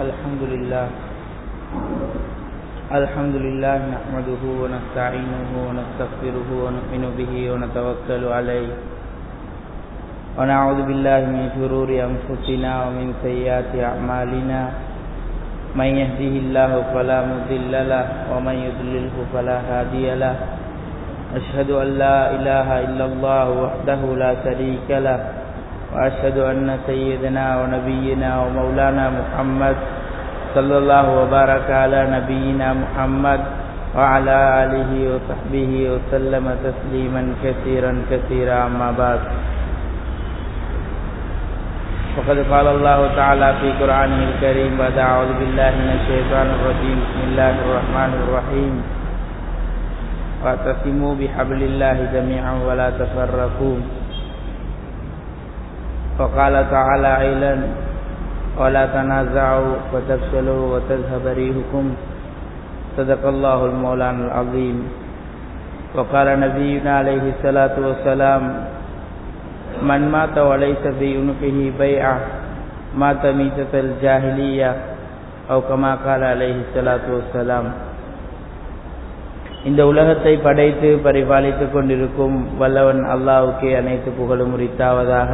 الحمد لله نحمده ونستعينه ونستغفره ونؤمن به ونتوكل عليه ونعوذ بالله من شرور أنفسنا ومن سيئات أعمالنا من يهده الله فلا مضل له ومن يضلله فلا هادي له أشهد أن لا إله إلا الله وحده لا شريك له وأشهد أن سيدنا ونبينا ومولانا محمد صلى الله وبارك على نبينا محمد وعلى آله وصحبه وسلم تسليما كثيرا أما بعد فقد قال الله تعالى في قرآنه الكريم بعد أعوذ بالله من الشيطان الرجيم بسم الله الرحمن الرحيم واعتصموا بحبل الله جميعا ولا تفرقوا وقال تعالى أيضا ولا تنازعوا فتفشلوا وتذهب ريحكم صدق الله المولانا العظيم وقال نبينا عليه الصلاة والسلام من مات وليس في عنقه بيعة مات ميتة الجاهلية أو كما قال عليه الصلاة والسلام. இந்த உலகத்தை படைத்து பரிபாலித்துக் கொண்டிருக்கும் வல்லவன் அல்லாஹ்வுக்கே அனைத்து புகழும் உரித்தாவதாக.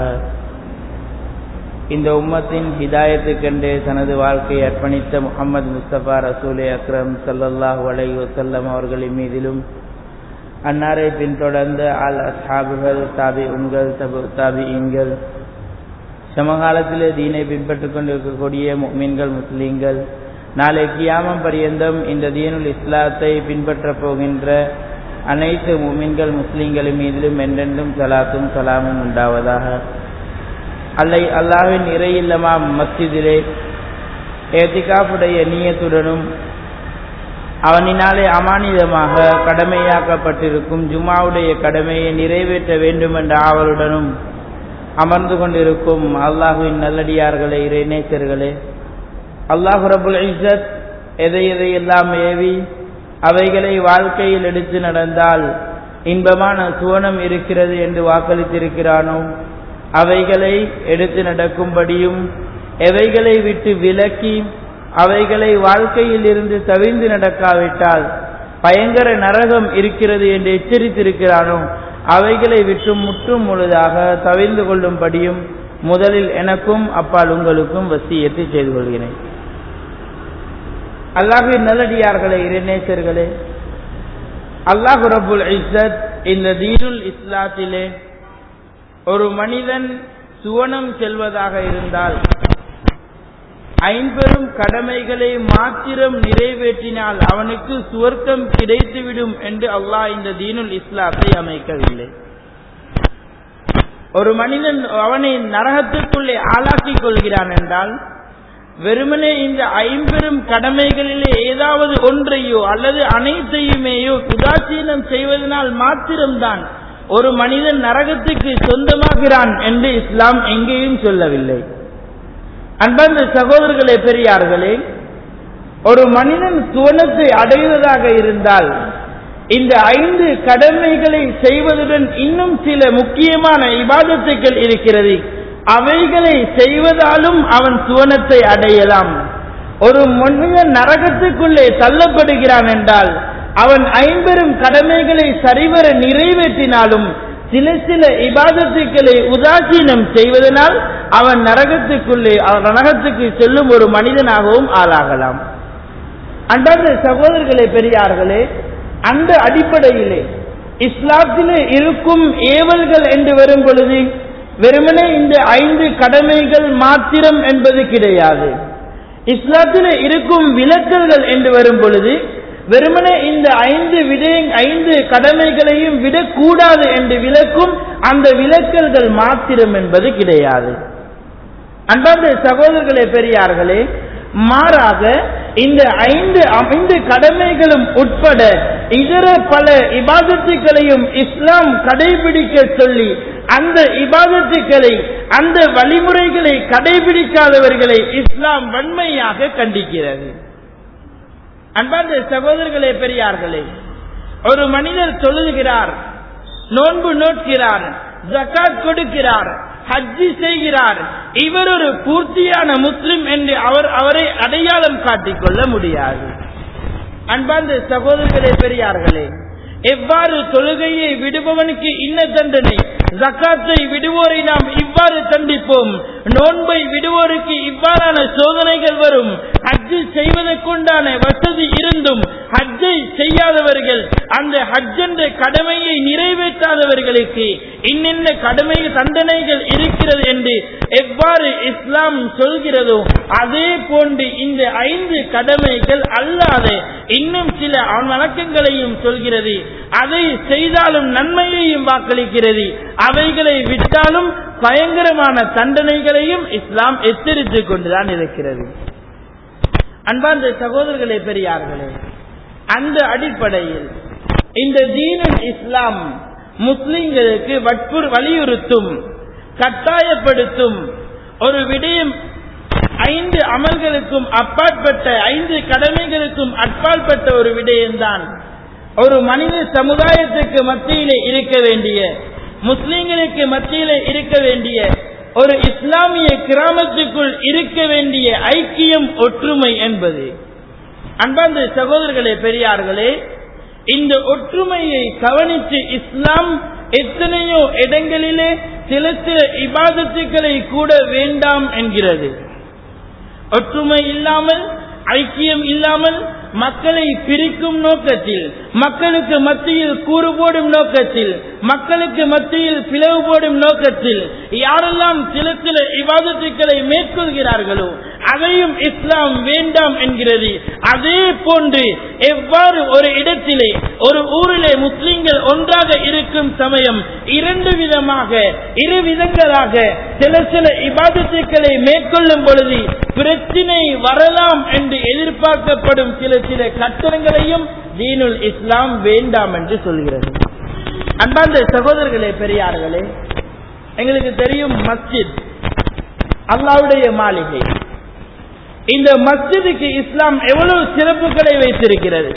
இந்த உம்மத்தின் ஹிதாயத்துக்கென்றே தனது வாழ்க்கையை அர்ப்பணித்த முஹம்மது முஸ்தபா ரசூலே அக்ரம் ஸல்லல்லாஹு அலைஹி வஸல்லம் அவர்களின் மீதிலும் அன்னாரை பின்தொடர்ந்த அல் அஸ்ஹாபுகள் தாபிஊன்கள் தாபிஈன்கள் சமகாலத்திலே தீனை பின்பற்றிக் கொண்டிருக்கக்கூடிய முஃமின்கள் முஸ்லிம்கள் நாளை கியாமம் பரியந்தம் இந்த தீனுல் இஸ்லாத்தை பின்பற்றப் போகின்ற அனைத்து முஃமின்கள் முஸ்லிம்களின் மீதிலும் என்றென்றும் ஸலாத்தும் ஸலாமும் உண்டாவதாக. அல்லாஹ்வின் இறை இல்லமாம் மஸ்ஜிதிலே இஅ்திகாஃபுடைய நியத்துடனும் அவனினாலே அமானிதமாக கடமையாக்கப்பட்டிருக்கும் ஜுமாவுடைய கடமையை நிறைவேற்ற வேண்டும் என்ற ஆவலுடனும் அமர்ந்து கொண்டிருக்கும் அல்லாஹ்வின் நல்லடியார்களே, இறைநேசர்களே, அல்லாஹ் ரப்புல் இஸ்ஸத் எதையெல்லாம் ஏவி அவைகளை வாழ்க்கையில் எடுத்து நடந்தால் இன்பமான சுவனம் இருக்கிறது என்று வாக்களித்திருக்கிறானோ அவைகளை எடுத்து நடக்கும்படியும் எவைகளை விட்டு விலக்கி அவைகளை வாழ்க்கையில் இருந்து தவிர்ந்து நடக்காவிட்டால் பயங்கர நரகம் இருக்கிறது என்று எச்சரித்திருக்கிறானோ அவைகளை விட்டு முற்றும் முழுதாக தவிர்ந்து கொள்ளும்படியும் முதலில் எனக்கும் அப்பால் உங்களுக்கும் வசியத்தை செய்து கொள்கிறேன். அல்லாஹ்வின் நல்லடியார்களே, இறைநேசர்களே, அல்லாஹ் ரப்புல் இஸ்ஸத் இந்த தீனுல் இஸ்லாத்திலே ஒரு மனிதன் சுவனம் செல்வதாக இருந்தால் ஐம்பெரும் கடமைகளை மாத்திரம் நிறைவேற்றினால் அவனுக்கு சுவர்க்கம் கிடைத்துவிடும் என்று அல்லாஹ் இந்த தீனுல் இஸ்லாத்தை அமைக்கவில்லை. ஒரு மனிதன் அவனை நரகத்திற்குள்ளே ஆளாக்கிக் கொள்கிறான் என்றால் வெறுமனே இந்த ஐம்பெரும் கடமைகளிலே ஏதாவது ஒன்றையோ அல்லது அனைத்தையுமேயோ உதாசீனம் செய்வதனால் மாத்திரம்தான் ஒரு மனிதன் நரகத்துக்கு சொந்தமாகிறான் என்று இஸ்லாம் எங்கேயும் சொல்லவில்லை. அன்பார்ந்த சகோதரர்களே, பெரியார்களே, ஒரு மனிதன் சுவனத்தை அடைவதாக இருந்தால் இந்த 5 கடமைகளை செய்வதுடன் இன்னும் சில முக்கியமான இபாதத்துகள் இருக்கிறது. அவைகளை செய்வதாலும் அவன் சுவனத்தை அடையலாம். ஒரு மனிதன் நரகத்துக்குள்ளே தள்ளப்படுகிறான் என்றால் அவன் 5 கடமைகளை சரிவர நிறைவேற்றினாலும் சில இபாதத்துக்களை உதாசீனம் செய்வதனால் அவன் நரகத்துக்கு செல்லும் ஒரு மனிதனாகவும் ஆளாகலாம். அன்பார்ந்த சகோதரர்களே, பெரியார்களே, அந்த அடிப்படையிலே இஸ்லாத்திலே இருக்கும் ஏவல்கள் என்று வரும் பொழுது வெறுமனே இந்த 5 கடமைகள் மாத்திரம் என்பது கிடையாது. இஸ்லாத்திலே இருக்கும் விலக்கல்கள் என்று வரும் பொழுது வெறுமனே இந்த 5 கடமைகளையும் விடக்கூடாது என்று விலக்கும் அந்த விலக்கல்கள் மாத்திரம் என்பது கிடையாது. அன்பார்ந்த சகோதரர்களே, பெரியார்களே, மாறாக இந்த 5 கடமைகளும் உட்பட இதர பல இபாதத்துக்களையும் இஸ்லாம் கடைபிடிக்க சொல்லி அந்த இபாதத்துக்களை அந்த வழிமுறைகளை கடைபிடிக்காதவர்களை இஸ்லாம் வன்மையாக கண்டிக்கிறது. அன்பார்ந்த சகோதரர்களே, பெரியார்களே, ஒரு மனிதர் தொழுகிறார், நோன்பு நோட்கிறார், ஜகாத் கொடுக்கிறார், ஹஜ்ஜி செய்கிறார், இவர் ஒரு பூர்த்தியான முஸ்லிம் என்று அவரை அடையாளம் காட்டிக் கொள்ள முடியாது. அன்பார்ந்த சகோதரர்களே, பெரியார்களே, எவ்வாறு தொழுகையை விடுபவனுக்கு இன்ன தண்டனை, ஜக்காத்தை விடுவோரை நாம் இவ்வாறு தண்டிப்போம், நோன்பை விடுவோருக்கு இவ்வாறான சோதனைகள் வரும், ஹஜ்ஜை செய்வதற்குண்டான வசதி இருந்தும் ஹஜ்ஜை செய்யாதவர்கள், அந்த ஹஜ் என்ற கடமையை நிறைவேற்றாதவர்களுக்கு இன்னென்ன கடமை தண்டனைகள் இருக்கிறது என்று எவ்வாறு இஸ்லாம் சொல்கிறதோ அதே போன்று இந்த 5 கடமைகள் அல்லாத இன்னும் சில வணக்கங்களையும் சொல்கிறது. அதை செய்தாலும் நன்மையையும் வாக்களிக்கிறது, அவைகளை விட்டாலும் பயங்கரமான தண்டனைகளையும் இஸ்லாம் எச்சரித்துக் கொண்டுதான் இருக்கிறது. அன்பார்ந்த சகோதரர்களே, பெரியார்களே, அந்த அடிப்படையில் இந்த தீனுல் இஸ்லாம் முஸ்லிம்களுக்கு வலியுறுத்தும், கட்டாயப்படுத்தும் ஒரு விடயம் 5 அமல்களுக்கும் அப்பாற்பட்ட 5 கடமைகளுக்கும் அப்பாற்பட்ட ஒரு விடயம்தான். ஒரு மனித சமுதாயத்துக்கு மத்தியிலே இருக்க வேண்டிய, முஸ்லிம்களுக்கு மத்தியிலே இருக்க வேண்டிய, ஒரு இஸ்லாமிய கிராமத்துக்குள் இருக்க வேண்டிய ஐக்கியம், ஒற்றுமை என்பது. அன்பார்ந்த சகோதரர்களே, பெரியார்களே, இந்த ஒற்றுமையை கவனித்து இஸ்லாம் எத்தனையோ இடங்களிலே சில இபாதத்துக்களை கூட வேண்டாம் என்கிறது. ஒற்றுமை இல்லாமல், ஐக்கியம் இல்லாமல், மக்களை பிரிக்கும் நோக்கத்தில், மக்களுக்கு மத்தியில் கூறு போடும் நோக்கத்தில், மக்களுக்கு மத்தியில் பிளவு போடும் நோக்கத்தில் யாரெல்லாம் சில இபாதத்துக்களை மேற்கொள்கிறார்களோ அதையும் இஸ்லாம் வேண்டாம் என்கிறது. அதே போன்று எவ்வாறு ஒரு இடத்திலே, ஒரு ஊரிலே முஸ்லிம்கள் ஒன்றாக இருக்கும் சமயம் 2 விதமாக, 2 விதங்களாக சில இபாதத்துக்களை மேற்கொள்ளும் பொழுது பிரச்சினை வரலாம் என்று எதிர்பார்க்கப்படும் சில கட்டணங்களையும் தீனுல் இஸ்லாம் வேண்டாம் என்று சொல்கிறது. அன்பார்ந்த சகோதரர்களே, பெரியார்களே, எங்களுக்கு தெரியும் மஸ்ஜித் அல்லாஹ்வுடைய மாளிகை. இந்த மஸ்ஜிதுக்கு இஸ்லாம் எவ்வளவு சிறப்புகளை வைத்திருக்கிறது.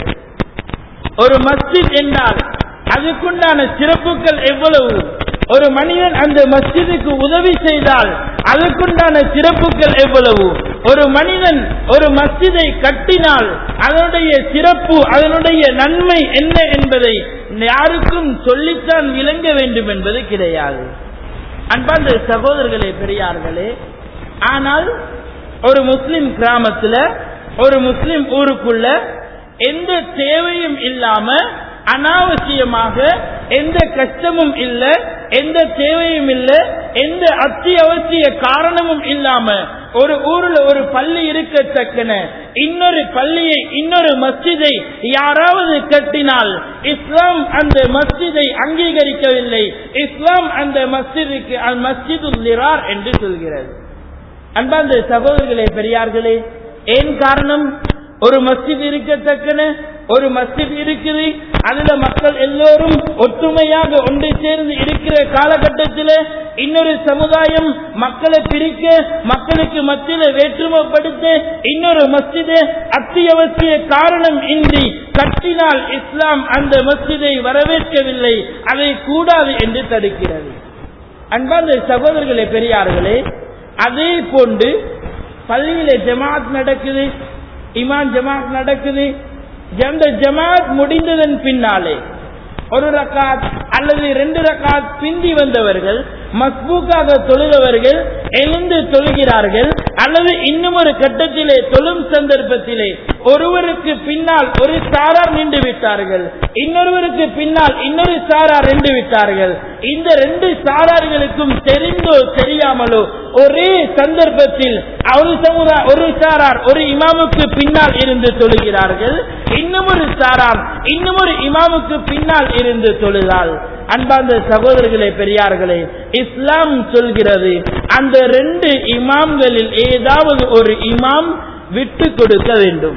ஒரு மஸ்ஜித் என்றால் அதுக்குண்டான சிறப்புகள் எவ்வளவு. ஒரு மனிதன் அந்த மஸ்ஜிதுக்கு உதவி செய்தால் அதற்குண்டான சிறப்புகள் எவ்வளவு. ஒரு மனிதன் ஒரு மஸ்ஜிதை கட்டினால் அதனுடைய சிறப்பு, அதனுடைய நன்மை என்ன என்பதை யாருக்கும் சொல்லித்தான் விளங்க வேண்டும் என்பது கிடையாது. அன்பார்ந்த சகோதரர்களே, பெரியார்களே, ஆனால் ஒரு முஸ்லிம் கிராமத்தில், ஒரு முஸ்லிம் ஊருக்குள்ள எந்த தேவையும் இல்லாம, அனாவசியமாக எந்த கஷ்டமும் இல்லை, எந்த தேவையும் இல்லை, எந்த அத்தியாவசிய காரணமும் இல்லாம ஒரு ஊர்ல ஒரு பள்ளி இருக்கத்தக்கன இன்னொரு பள்ளியை, இன்னொரு மஸ்ஜிதை யாராவது கட்டினால் இஸ்லாம் அந்த மஸ்ஜிதை அங்கீகரிக்கவில்லை. இஸ்லாம் அந்த மஸ்ஜிதுக்கு மஸ்ஜிதுல் லிரார் என்று சொல்கிறது. அன்பார்ந்த சகோதரர்களே, பெரியார்களே, ஏன் காரணம்? ஒரு மஸ்ஜித் இருக்கத்தக்கன ஒரு மஸ்ஜித் இருக்குது, அதுல மக்கள் எல்லோரும் ஒற்றுமையாக ஒன்று சேர்ந்து இருக்கிற காலகட்டத்தில் இன்னொரு சமுதாயம் மக்களை பிரிக்க, மக்களுக்கு மத்தியில் வேற்றுமைப்படுத்த இன்னொரு மஸ்ஜிதை அத்தியாவசிய காரணம் இன்றி கட்டினால் இஸ்லாம் அந்த மஸ்ஜிதை வரவேற்கவில்லை, அதை கூடாது என்று தடுக்கிறது. அன்பார்ந்த சகோதரர்களே, பெரியார்களே, அதே போன்று பள்ளியிலே ஜமாத் நடக்குது, இமாம் ஜமாத் நடக்குது. அந்த ஜமாத் முடிந்ததன் பின்னாலே 1 ரக்காத் அல்லது 2 ரக்காத் பிந்தி வந்தவர்கள், மஸ்பூக்காக தொழுதவர்கள் எழுந்து தொழுகிறார்கள். அல்லது இன்னும் ஒரு கட்டத்திலே தொழும் சந்தர்ப்பத்திலே ஒருவருக்கு பின்னால் ஒரு சாரார் நின்று விட்டார்கள், இன்னொருவருக்கு பின்னால் இன்னொரு சாரார் நின்று விட்டார்கள். இந்த 2 சாரார்களுக்கும் தெரிந்தோ தெரியாமலோ ஒரே சந்தர்ப்பத்தில் ஒரு சாரார் ஒரு இமாமுக்கு பின்னால் இருந்து தொழுகிறார்கள், இன்னும் ஒரு சாரார் இன்னும் ஒரு இமாமுக்கு பின்னால் இருந்து தொழுதால், அன்பார்ந்த சகோதரர்களே, பெரியார்களே, இஸ்லாம் சொல்கிறது அந்த 2 இமாம்களில் ஏதாவது ஒரு இமாம் விட்டு கொடுக்க வேண்டும்.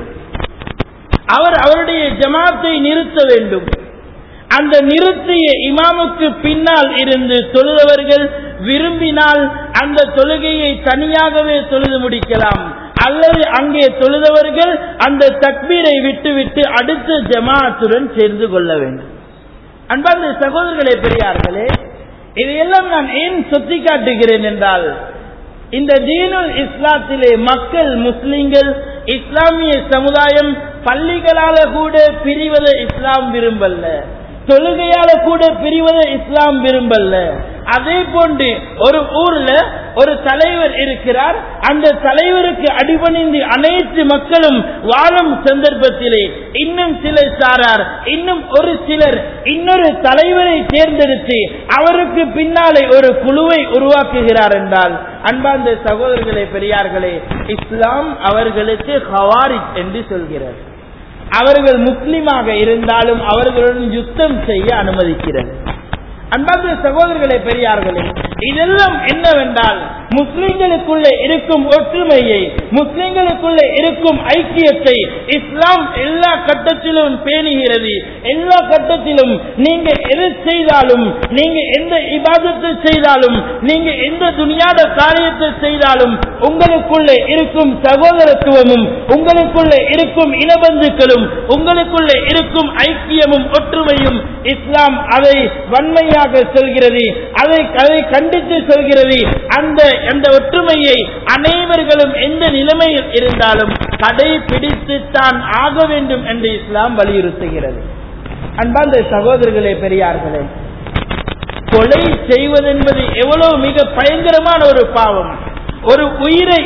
அவர் அவருடைய ஜமாத்தை நிறுத்த வேண்டும். அந்த நிறுத்திய இமாமுக்கு பின்னால் இருந்து தொழுதவர்கள் விரும்பினால் அந்த தொழுகையை தனியாகவே தொழுது முடிக்கலாம், அல்லது அங்கே தொழுதவர்கள் அந்த தக்பீரை விட்டுவிட்டு அடுத்த ஜமாத்துடன் சேர்ந்து கொள்ள வேண்டும். அன்பார்ந்த சகோதரர்களே, பெரியார்களே, இதையெல்லாம் நான் ஏன் சுட்டி காட்டுகிறேன் என்றால், இந்த தீனுல் இஸ்லாத்திலே மக்கள், முஸ்லிம்கள், இஸ்லாமிய சமுதாயம் பள்ளிகளால கூட பிரிவதை இஸ்லாம் விரும்பல்ல, தொழுகையால கூட பிரிவதை இஸ்லாம் விரும்பல்ல. அதே போன்று ஒரு ஊர்ல ஒரு தலைவர் இருக்கிறார், அந்த தலைவருக்கு அடிபணிந்து அனைத்து மக்களும் வாழும் சந்தர்ப்பத்திலே இன்னும் சிலர் சாரார், இன்னும் ஒரு சிலர் இன்னொரு தலைவரை தேர்ந்தெடுத்து அவருக்கு பின்னாலே ஒரு குழுவை உருவாக்குகிறார் என்றால், அன்பார்ந்த சகோதரர்களே, பெரியார்களே, இஸ்லாம் அவர்களுக்கு ஹவாரிஜ் என்று சொல்கிறது. அவர்கள் முஸ்லிமாக இருந்தாலும் அவர்களுடன் யுத்தம் செய்ய அனுமதிக்கிறது. அன்பார்ந்த சகோதரர்களே, பெரியார்களே, இதெல்லாம் என்னவென்றால் முஸ்லிம்களுக்குள்ளே இருக்கும் ஒற்றுமையை, முஸ்லிம்களுக்குள்ளே இருக்கும் ஐக்கியத்தை இஸ்லாம் எல்லா கட்டத்திலும் பேணுகிறது. எல்லா கட்டத்திலும் நீங்க எது செய்தாலும், நீங்க எந்த இபாதத்தை செய்தாலும், நீங்க எந்த துனியாத காரியத்தை செய்தாலும் உங்களுக்குள்ளே இருக்கும் சகோதரத்துவமும், உங்களுக்குள்ளே இருக்கும் இனபந்துக்களும், உங்களுக்குள்ளே இருக்கும் ஐக்கியமும் ஒற்றுமையும் இஸ்லாம் அதை வன்மையாக சொல்கிறது, அதை கண்டித்து சொல்கிறது. அந்த ஒற்றுமையை அனைவர்களும் எந்த நிலைமையில் இருந்தாலும் கடைபிடித்துத்தான் ஆக வேண்டும் என்று இஸ்லாம் வலியுறுத்துகிறது. அன்பார்ந்த சகோதரர்களே, பெரியார்களே, கொலை செய்வதென்பது எவ்வளவு மிக பயங்கரமான ஒரு பாவம். ஒரு உயிரை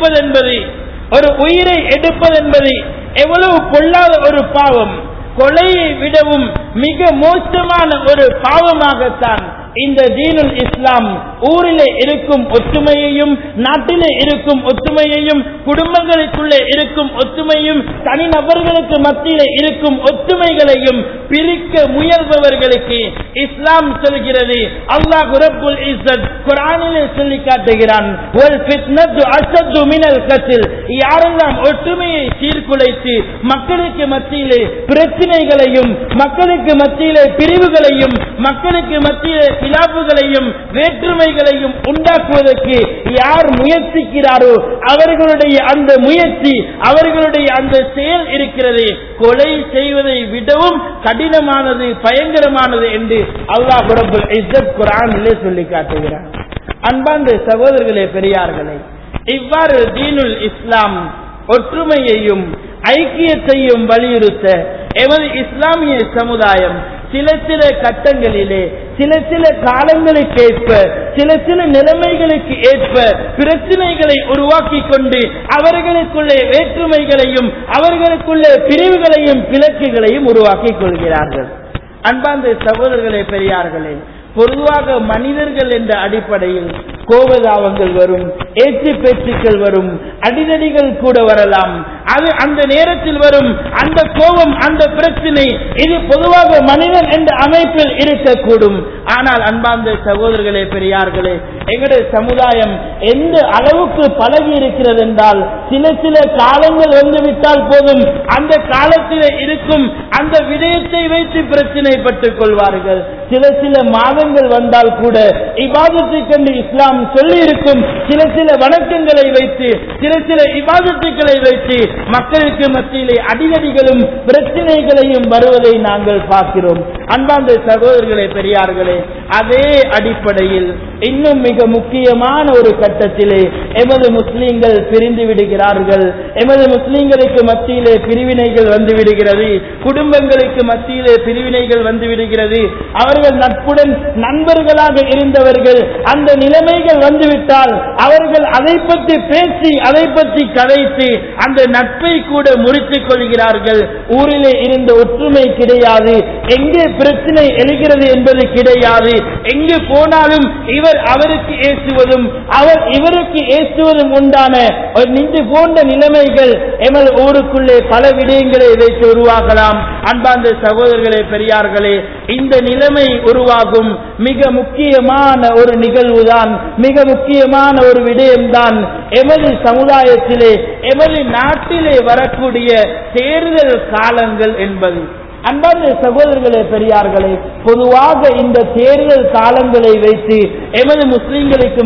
எடுப்பதென்பது எவ்வளவு பொல்லாத ஒரு பாவம். கொலையை விடவும் மிக மோசமான ஒரு பாவமாகத்தான் இந்த தீனுல் இஸ்லாம் ஊரிலே இருக்கும் ஒற்றுமையையும், நாட்டிலே இருக்கும் ஒற்றுமையையும், குடும்பங்களுக்குள்ளே இருக்கும் ஒற்றுமையும், தனிநபர்களுக்கு மத்தியிலே இருக்கும் ஒற்றுமைகளையும் பிரிக்க முயல்பவர்களுக்கு இஸ்லாம் சொல்கிறது. அல்லாஹ் ரப்புல் இஸ்ஸத் குர்ஆனிலே சொல்லி காட்டுகிறான், வல் ஃபித்னத்து அஷத்து மினல் கத்ல். யாரெல்லாம் ஒற்றுமையை சீர்குலைத்து மக்களுக்கு மத்தியிலே பிரச்சனைகளையும், மக்களுக்கு மத்தியிலே பிரிவுகளையும், மக்களுக்கு மத்தியிலே பிளவுகளையும் வேற்றுமைகளையும் உண்டாக்குவதற்கு யார் முயற்சிக்கிறாரோ அவர்களுடைய அந்த முயற்சி, அவர்களுடைய அந்த செயல் இருக்கிறது கொலை செய்வதை விடவும் கடினமானது, பயங்கரமானது என்று அல்லாஹ் ரப்புல் இஸ்ஸத் குர்ஆனிலே சொல்லி காட்டுகிறார். அன்பார்ந்த சகோதரர்களே, பெரியார்களே, இவ்வாறு தீனுல் இஸ்லாம் ஒற்றுமையையும் ஐக்கியத்தையும் வலியுறுத்த எமது இஸ்லாமிய சமுதாயம் சில கட்டங்களிலே, சில காலங்களுக்கு ஏற்ப, சில நிலைமைகளுக்கு ஏற்ப பிரச்சனைகளை உருவாக்கி கொண்டு அவர்களுக்குள்ளே வேற்றுமைகளையும், அவர்களுக்குள்ளே பிரிவுகளையும், பிளக்குகளையும் உருவாக்கிக் கொள்கிறார்கள். அன்பார்ந்த சகோதரர்களே, பெரியார்களே, பொதுவாக மனிதர்கள் என்ற அடிப்படையில் கோபதாபங்கள் வரும், ஏற்று பேச்சுக்கள் வரும், அடிதடிகள் கூட வரலாம். அது அந்த நேரத்தில் வரும். அந்த கோபம், அந்த பிரச்சனை, இது பொதுவாக மனிதன் என்ற அமைப்பில் இருக்கக்கூடும். ஆனால் அன்பார்ந்த சகோதரர்களே, பெரியார்களே, எங்களுடைய சமுதாயம் எந்த அளவுக்கு பழகி இருக்கிறது என்றால், சில காலங்கள் வந்துவிட்டால் போதும், அந்த காலத்தில் இருக்கும் அந்த விடயத்தை வைத்து பிரச்சனைப்பட்டுக் கொள்வார்கள். சில மாதங்கள் வந்தால் கூட இபாதத்தை கண்டு இஸ்லாம் சொல்லி இருக்கும் சில வணக்கங்களை வைத்து, சில இபாதத்துக்களை வைத்து மக்களுக்கு மத்தியிலே அடிதடிகளும் பிரச்சனைகளையும் வருவதை நாங்கள் பார்க்கிறோம். அன்பார்ந்த சகோதரர்களே, பெரியார்களே, அதே அடிப்படையில் இன்னும் மிக முக்கியமான ஒரு கட்டத்திலே எமது முஸ்லிம்கள் பிரிந்து விடுகிறார்கள். எமது முஸ்லிம்களுக்கு மத்தியிலே பிரிவினைகள் வந்து விடுகிறது, குடும்பங்களுக்கு மத்தியிலே பிரிவினைகள் வந்து விடுகிறது. அவர்கள் நட்புடன் நண்பர்களாக இருந்தவர்கள் அந்த நிலைமைகள் வந்துவிட்டால் அவர்கள் அதை பற்றி பேசி, அதை பற்றி கதைத்து அந்த நட்பை கூட முறித்துக் கொள்கிறார்கள். ஊரிலே இருந்த ஒற்றுமை கிடையாது, எங்கே பிரச்சனை எழுகிறது என்பது கிடையாது. எங்கு போனாலும் இவர் அவருக்கு ஏசுவதும், அவர் இவருக்கு ஏசுவதும் உண்டான நின்று போன்ற நிலைமைகள் எமது ஊருக்குள்ளே பல விடயங்களை வைத்து உருவாகலாம். அன்பார்ந்த சகோதரர்களே, பெரியார்களே, இந்த நிலைமை உருவாகும் மிக முக்கியமான ஒரு நிகழ்வுதான், மிக முக்கியமான ஒரு விடயம்தான் எமது சமுதாயத்திலே, எமது நாட்டிலே வரக்கூடிய தேர்தல் காலங்கள் என்பது. அன்பார்ந்த சகோதரர்களே, பெரியார்களே, பொதுவாக இந்த தேர்தல் காலங்களை வைத்து எமது முஸ்லிம்களுக்கு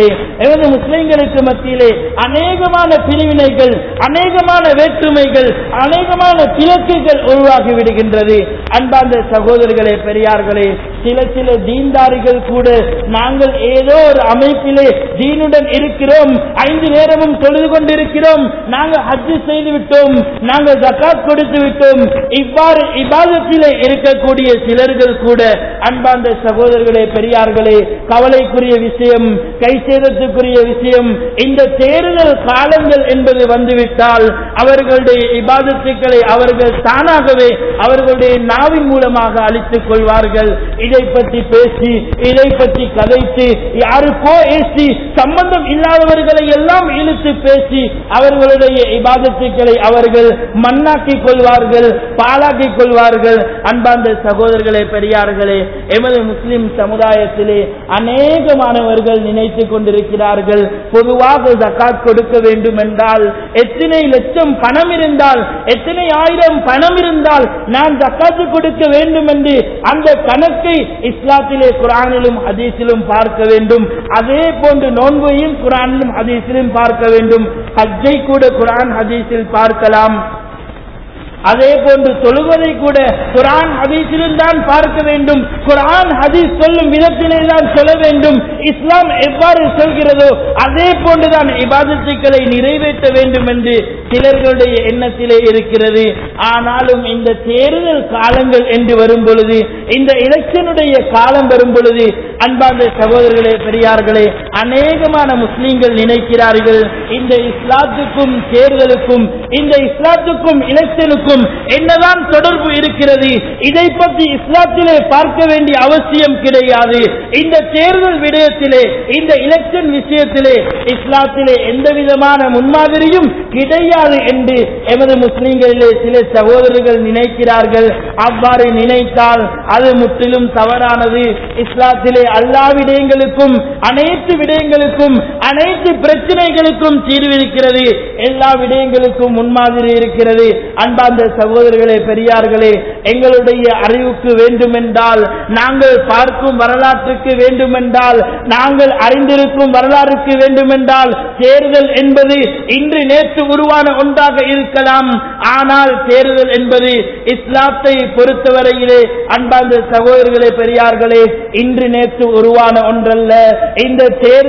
மத்தியிலே அநேகமான பிரிவினைகள், அநேகமான வேற்றுமைகள், அநேகமான பிளக்குகள் உருவாகி விடுகின்றது. அன்பார்ந்த சகோதரர்களே, பெரியார்களே, சில தீன்தாரிகள் கூட நாங்கள் ஏதோ ஒரு அமைப்பிலே தீனுடன் இருக்கிறோம், 5 நேரமும் தொழுது கொண்டிருக்கிறோம், நாங்கள் ஹஜ் செய்து விட்டோம், நாங்கள் ஜகாத் கொடுத்து விட்டோம், இவ்வாறு இபாதத்திலே இருக்கக்கூடிய சிலர்கள் கூட அன்பார்ந்த சகோதரர்களே பெரியார்களே, கவலைக்குரிய விஷயம், கை சேதத்துக்குரிய விஷயம், இந்த தேர்தல் காலங்கள் என்பது வந்துவிட்டால் அவர்களுடைய இபாதத்துக்களை அவர்கள் தானாகவே அவர்களுடைய நாவின் மூலமாக அழித்துக் கொள்வார்கள். இதை பற்றி பேசி, இதை பற்றி கதைத்து, யாருக்கோ ஏசி, சம்பந்தம் இல்லாதவர்களை எல்லாம் இழுத்து பேசி அவர்களுடைய இபாதத்துக்களை அவர்கள் மண்ணாக்கிக் கொள்வார்கள், பாழாக்கிக் கொள்வார்கள். அன்பார்ந்த சகோதரர்களே பெரியார்களே, எமது முஸ்லிம் சமுதாயத்திலே அநேகமானவர்கள் நினைத்துக் கொண்டிருக்கிறார்கள், பொதுவாக ஜகாத் கொடுக்க வேண்டும் என்றால் எத்தனை லட்சம் பணம் இருந்தால், எத்தனை ஆயிரம் பணம் இருந்தால் நான் ஜகாத் கொடுக்க வேண்டும் என்று அந்த கணக்கை இஸ்லாத்திலே குர்ஆனிலும் ஹதீஸிலும் பார்க்க வேண்டும். அதே போன்று நோன்பையும் குர்ஆனிலும் ஹதீஸிலும் பார்க்க வேண்டும். ஹஜ்ஜை கூட குர்ஆன் ஹதீஸில் பார்க்கலாம். அதே போன்று தொழுவதை கூட குர்ஆன் ஹதீஸிலும் தான் பார்க்க வேண்டும். குர்ஆன் ஹதீஸ் சொல்லும் விதத்திலே தான் சொல்ல வேண்டும். இஸ்லாம் எவ்வாறு சொல்கிறதோ அதே போன்றுதான் இபாதத்துக்களை நிறைவேற்ற வேண்டும் என்று சிலர்களுடைய எண்ணத்திலே இருக்கிறது. ஆனாலும் இந்த தேர்தல் காலங்கள் என்று வரும் பொழுது, இந்த எலெக்ஷனுடைய காலம் வரும் பொழுது, அன்பார்ந்த சகோதரர்களே பெரியார்களே, அநேகமான முஸ்லிம்கள் நினைக்கிறார்கள் இந்த இஸ்லாத்துக்கும் தேர்தலுக்கும், இந்த இஸ்லாத்துக்கும் எலெக்ஷனுக்கும் என்னதான் தொடர்பு இருக்கிறது, இதை பற்றி இஸ்லாத்திலே பார்க்க வேண்டிய அவசியம் கிடையாது. இந்த தேர்தல் விடயத்திலே, இந்த எலெக்ஷன் விஷயத்திலே இஸ்லாத்திலே எந்த விதமான முன்மாதிரியும் கிடையாது என்று எமது முஸ்லிம்களிலே சில சகோதரர்கள் நினைக்கிறார்கள். அவ்வாறு நினைத்தால் அது முற்றிலும் தவறானது. இஸ்லாத்திலே எல்லா விடயங்களுக்கும், அனைத்து விடயங்களுக்கும், அனைத்து பிரச்சனைகளுக்கும் தீர்வு இருக்கிறது. எல்லா விடயங்களுக்கும் முன்மாதிரி இருக்கிறது. அன்பார்ந்த சகோதரர்களே பெரியார்களே, எங்களுடைய அறிவுக்கு வேண்டுமென்றால், நாங்கள் பார்க்கும் வரலாற்றுக்கு வேண்டுமென்றால், நாங்கள் அறிந்திருக்கும் வரலாறுக்கு வேண்டுமென்றால், தேர்தல் என்பது இன்று நேற்று உருவான ஒன்றாக இருக்கலாம். ஆனால் தேர்தல் என்பது இஸ்லாத்தை பொறுத்தவரையிலே அன்பார்ந்த சகோதரர்களே பெரியார்களே இன்று நேற்று உருவான ஒன்றல்ல. இந்த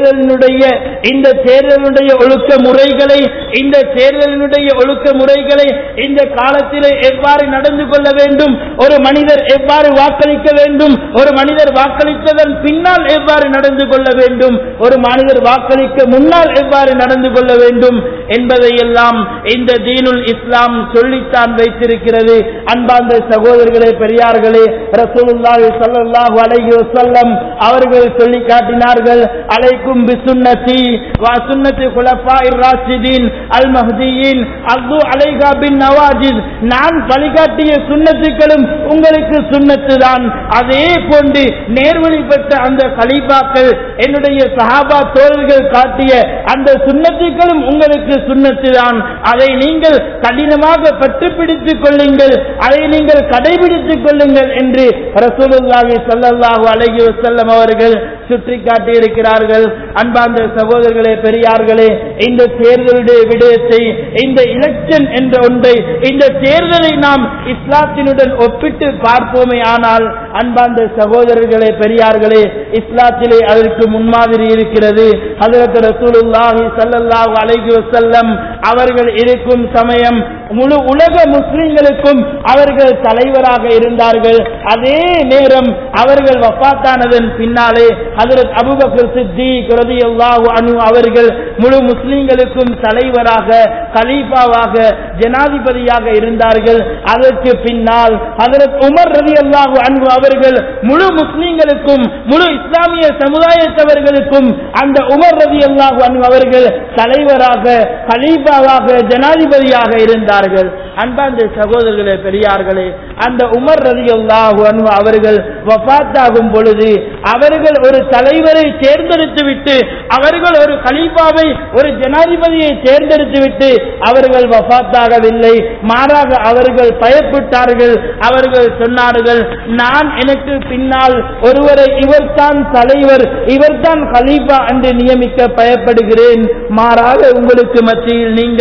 தேர்தலினுடைய ஒழுக்க முறைகளை, இந்த தேர்தலினுடைய ஒழுக்க முறைகளை, இந்த காலத்திலே எவ்வாறு நடந்து கொள்ள வேண்டும், ஒரு மனிதர் எவ்வாறு வாக்களிக்க வேண்டும், ஒரு மனிதர் வாக்களித்ததன் பின்னால் எவ்வாறு நடந்து கொள்ள வேண்டும், ஒரு மனிதர் வாக்களிக்க முன்னால் எவ்வாறு நடந்து கொள்ள வேண்டும் என்பதையெல்லாம் இந்த தீனுல் இஸ்லாம் சொல்லித்தான் வைத்திருக்கிறது. அன்பார்ந்த சகோதரர்களே பெரியார்களே, ரசூலுல்லாஹி ஸல்லல்லாஹு அலைஹி வஸல்லம் அவர்கள் சொல்லி காட்டினார்கள், அலைக்கும் பிசுன்னதி வ சுன்னதி குலஃபாயிர் ராஷிதீன் அல் மஹ்தியீன் அஸ்து அலைஹா பின் நவாஜிஸ். நான் வழிகாட்டிய சுன்னத்துக்களும் உங்களுக்கு சுன்னத்து தான். அதே போன்று நேர்வழி பெற்ற அந்த கலீஃபாக்கள், என்னுடைய சஹாபா தோழர்கள் காட்டிய அந்த சுன்னத்துக்களும் உங்களுக்கு சுன்னத்து தான். அதை நீங்கள் கடினமாக பற்றி பிடித்துக் கொள்ளுங்கள், அதை நீங்கள் கடைபிடித்துக் கொள்ளுங்கள் என்று ரசூலுல்லாஹி ஸல்லல்லாஹு அலைஹி வஸல்லம் அவர்கள் சுற்றி காட்டி இருக்கிறார்கள். அன்பார்ந்த சகோதரர்களே பெரியார்களே, இந்த தேர்தலுடைய விடயத்தை, இந்த எலெக்ஷன் என்ற ஒன்றை, இந்த தேர்தலை நாம் இஸ்லாத்தினுடன் ஒப்பிட்டு பார்ப்போமே ஆனால், அன்பார்ந்த சகோதரர்களே பெரியார்களே, இஸ்லாத்திலே அதற்கு முன்மாதிரி இருக்கிறது. ஹஜ்ரத் ரசூலுல்லாஹி ஸல்லல்லாஹு அலைஹி வஸல்லம் அவர்கள் இருக்கும் சமயம் முழு உலக முஸ்லிம்களுக்கும் அவர்கள் தலைவராக இருந்தார்கள். அதே நேரம் அவர்கள் வஃபாத்தானதன் பின்னாலே ஹஜ்ரத் அபூபக்கர் சித்தீக் ரலியல்லாஹு அன்ஹு அவர்கள் முழு முஸ்லிம்களுக்கும் தலைவராக, கலீஃபாவாக, ஜனாதிபதியாக இருந்தார்கள். அதற்கு பின்னால் ஹஜ்ரத் உமர் ரலியல்லாஹு அன்ஹு அவர்கள் முழு முஸ்லிம்களுக்கும், முழு இஸ்லாமிய சமுதாயத்தவர்களுக்கும் அந்த உமர் ரலியல்லாஹு அன்ஹு அவர்கள் தலைவராக, கலீஃபாவாக, ஜனாதிபதியாக இருந்தார்கள். அன்பார்ந்த சகோதரர்களே பெரியார்களே, அந்த உமர் ரலியல்லாஹு அன்ஹு அவர்கள் வஃபாத்தாகும் பொழுது அவர்கள் ஒரு தலைவரை தேர்ந்தெடுத்து விட்டு, அவர்கள் ஒரு கலீஃபாவை, ஒரு ஜனாதிபதியை தேர்ந்தெடுத்து விட்டு அவர்கள் வஃபாத்தாகவில்லை. மாறாக அவர்கள் பயப்பட்டார்கள். அவர்கள் சொன்னார்கள், நான் எனக்கு பின்னால் ஒருவரை, இவர்தான் தலைவர், இவர்தான் கலீஃபா என்று நியமிக்க பயப்படுகிறேன். மாறாக உங்களுக்கு மத்தியில் நீங்கள்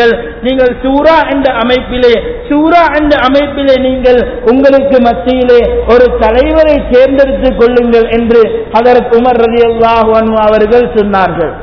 நீங்கள் ஷூரா என்ற அமைப்பிலே நீங்கள் உங்களுக்கு மத்தியிலே ஒரு தலைவரை தேர்ந்தெடுத்துக் கொள்ளுங்கள் என்று ஹஜ்ரத் உமர் ரலியல்லாஹு அன்ஹு அவர்கள் சொன்னார்கள்.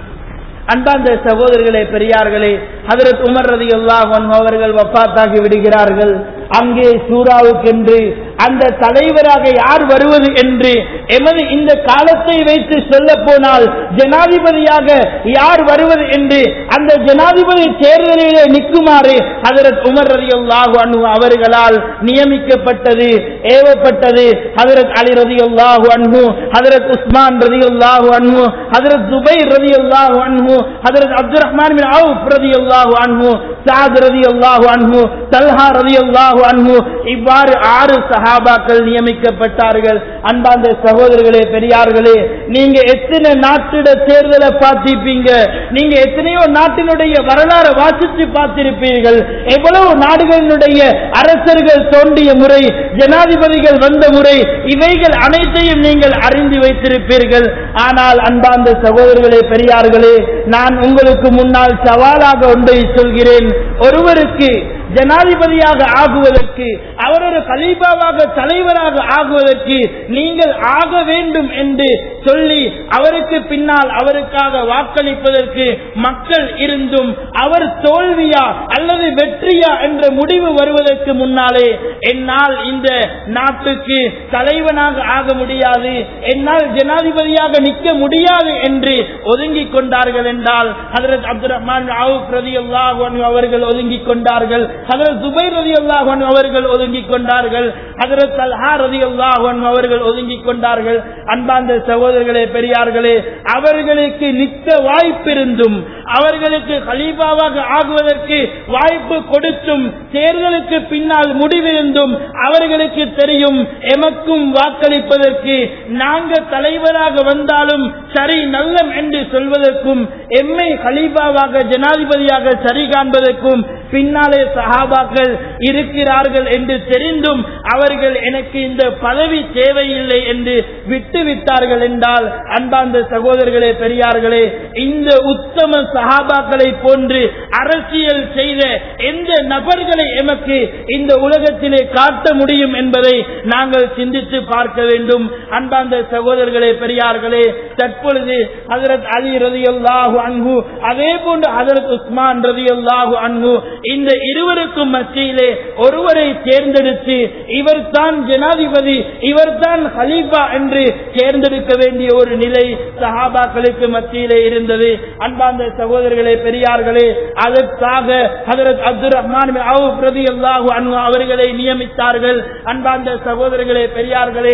அன்பார்ந்த சகோதரர்களே, பெரியார்களே, ஹஜ்ரத் உமர் ரலியல்லாஹு அன்ஹு அவர்கள் வஃபாத்தாகி விடுகிறார்கள். அங்கே சூராவுக்கென்று அந்த தலைவராக யார் வருவது என்று எமது இந்த காலத்தை வைத்து சொல்ல போனால் ஜனாதிபதியாக யார் வருவது என்று அந்த ஜனாதிபதி தேர்தலிலே நிற்குமாறு ஹஜ்ரத் உமர் ரலியல்லாஹு அன்ஹு அவர்களால் நியமிக்கப்பட்டது, ஏவப்பட்டது. ஹஜ்ரத் அலி ரலியல்லாஹு அன்ஹு, ஹஜ்ரத் உஸ்மான் ரலியல்லாஹு அன்ஹு, ஹஜ்ரத் ஜுபைர் ரலியல்லாஹு அன்ஹு, ஹஜ்ரத் அப்துல் ரஹ்மான் பின் அவுஃப் ரலியல்லாஹு அன்ஹு, சஅத் ரலியல்லாஹு அன்ஹு, தல்ஹா ரலியல்லாஹு அன்ஹு, இவ்வாறு 6 சஹாபாக்கள் நியமிக்கப்பட்டார்கள். அன்பார்ந்த சகோதரர்களே, பெரியார்களே, நீங்க எத்தனை நாட்டிட தேர்தலை பார்த்திருப்பீங்க, நீங்க எத்தனையோ நாட்டினுடைய வரலாறு வாசித்து பார்த்திருப்பீர்கள். எவ்வளவு நாடுகளினுடைய அரசர்கள் தோன்றிய முறை, ஜனாதிபதிகள் வந்த முறை, இவைகள் அனைத்தையும் நீங்கள் அறிந்து வைத்திருப்பீர்கள். ஆனால் அன்பார்ந்த சகோதரர்களே, பெரியார்களே, நான் உங்களுக்கு முன்னால் சவாலாக ஒன்றை சொல்கிறேன். ஒருவருக்கு ஜனாதிபதியாக ஆகுவதற்கு, அவர் ஒரு கலீஃபாவாக தலைவராக ஆகுவதற்கு நீங்கள் ஆக வேண்டும் என்று சொல்லி அவருக்கு பின்னால் அவருக்காக வாக்களிப்பதற்கு மக்கள் இருந்தும் அவர் தோல்வியா அல்லது வெற்றியா என்ற முடிவு வருவதற்கு முன்னாலே என்னால் இந்த நாட்டுக்கு தலைவனாக ஆக முடியாது, என்னால் ஜனாதிபதியாக நிற்க முடியாது என்று ஒதுங்கிக் கொண்டார்கள் என்றால் ஹஜ்ரத் அப்துல் ரஹ்மான் அவுஃப் ரலியல்லாஹு அன்ஹு அவர்கள் ஒதுங்கிக் கொண்டார்கள், ஹஜ்ரத் ஜுபைர் ரலியல்லாஹு அன்ஹு அவர்கள் ஒதுங்கிக் கொண்டார்கள், ஹஜ்ரத் தல்ஹா ரலியல்லாஹு அன்ஹு அவர்கள் ஒதுங்கிக் கொண்டார்கள். அன்பார்ந்த சகோதரர்களே, பெரியார்களே, அவர்களுக்கு நிற்க வாய்ப்பிருந்தும், அவர்களுக்கு கலீஃபாவாக ஆகுவதற்கு வாய்ப்பு கொடுத்தும், தேர்தலுக்கு பின்னால் முடிவிருந்தும் அவர்களுக்கு தெரியும் எமக்கும் வாக்களிப்பதற்கு, நாங்கள் தலைவராக வந்தாலும் சரி நல்லம் என்று சொல்வதற்கும், எம்மை கலீஃபாவாக ஜனாதிபதியாக சரி காண்பதற்கும் பின்னாலே சஹாபாக்கள் இருக்கிறார்கள் என்று தெரிந்தும் அவர்கள் எனக்கு இந்த பதவி தேவையில்லை என்று விட்டுவிட்டார்கள் என்றால் அன்பார்ந்த சகோதரர்களே, பெரியார்களே, இந்த உத்தம சஹாபாக்களை போன்று அரசியல் செய்த எந்த நபர்களை எமக்கு இந்த உலகத்திலே காட்ட முடியும் என்பதை நாங்கள் சிந்தித்து பார்க்க வேண்டும். அன்பார்ந்த சகோதரர்களே, பெரியார்களே, தற்பொழுது ஹஜ்ரத் அலி ரலியல்லாஹு அன்ஹு, அதே போன்று ஹஜ்ரத் உஸ்மான் ரலியல்லாஹு அன்ஹு, இந்த இருவருக்கும் மத்தியிலே ஒருவரை தேர்ந்தெடுத்து இவர்தான் ஜனாதிபதி, இவர்தான் கலீஃபா என்று தேர்ந்தெடுக்க வேண்டிய ஒரு நிலை சஹாபாக்களுக்கு மத்தியிலே இருந்தது. அன்பார்ந்த சகோதரர்களே, பெரியார்களே, அதற்காக ஹஜ்ரத் அப்துல் ரஹ்மான் பின் அவுஃப் ரலியல்லாஹு அன்ஹு அவர்களை நியமித்தார்கள். அன்பார்ந்த சகோதரர்களே, பெரியார்களே,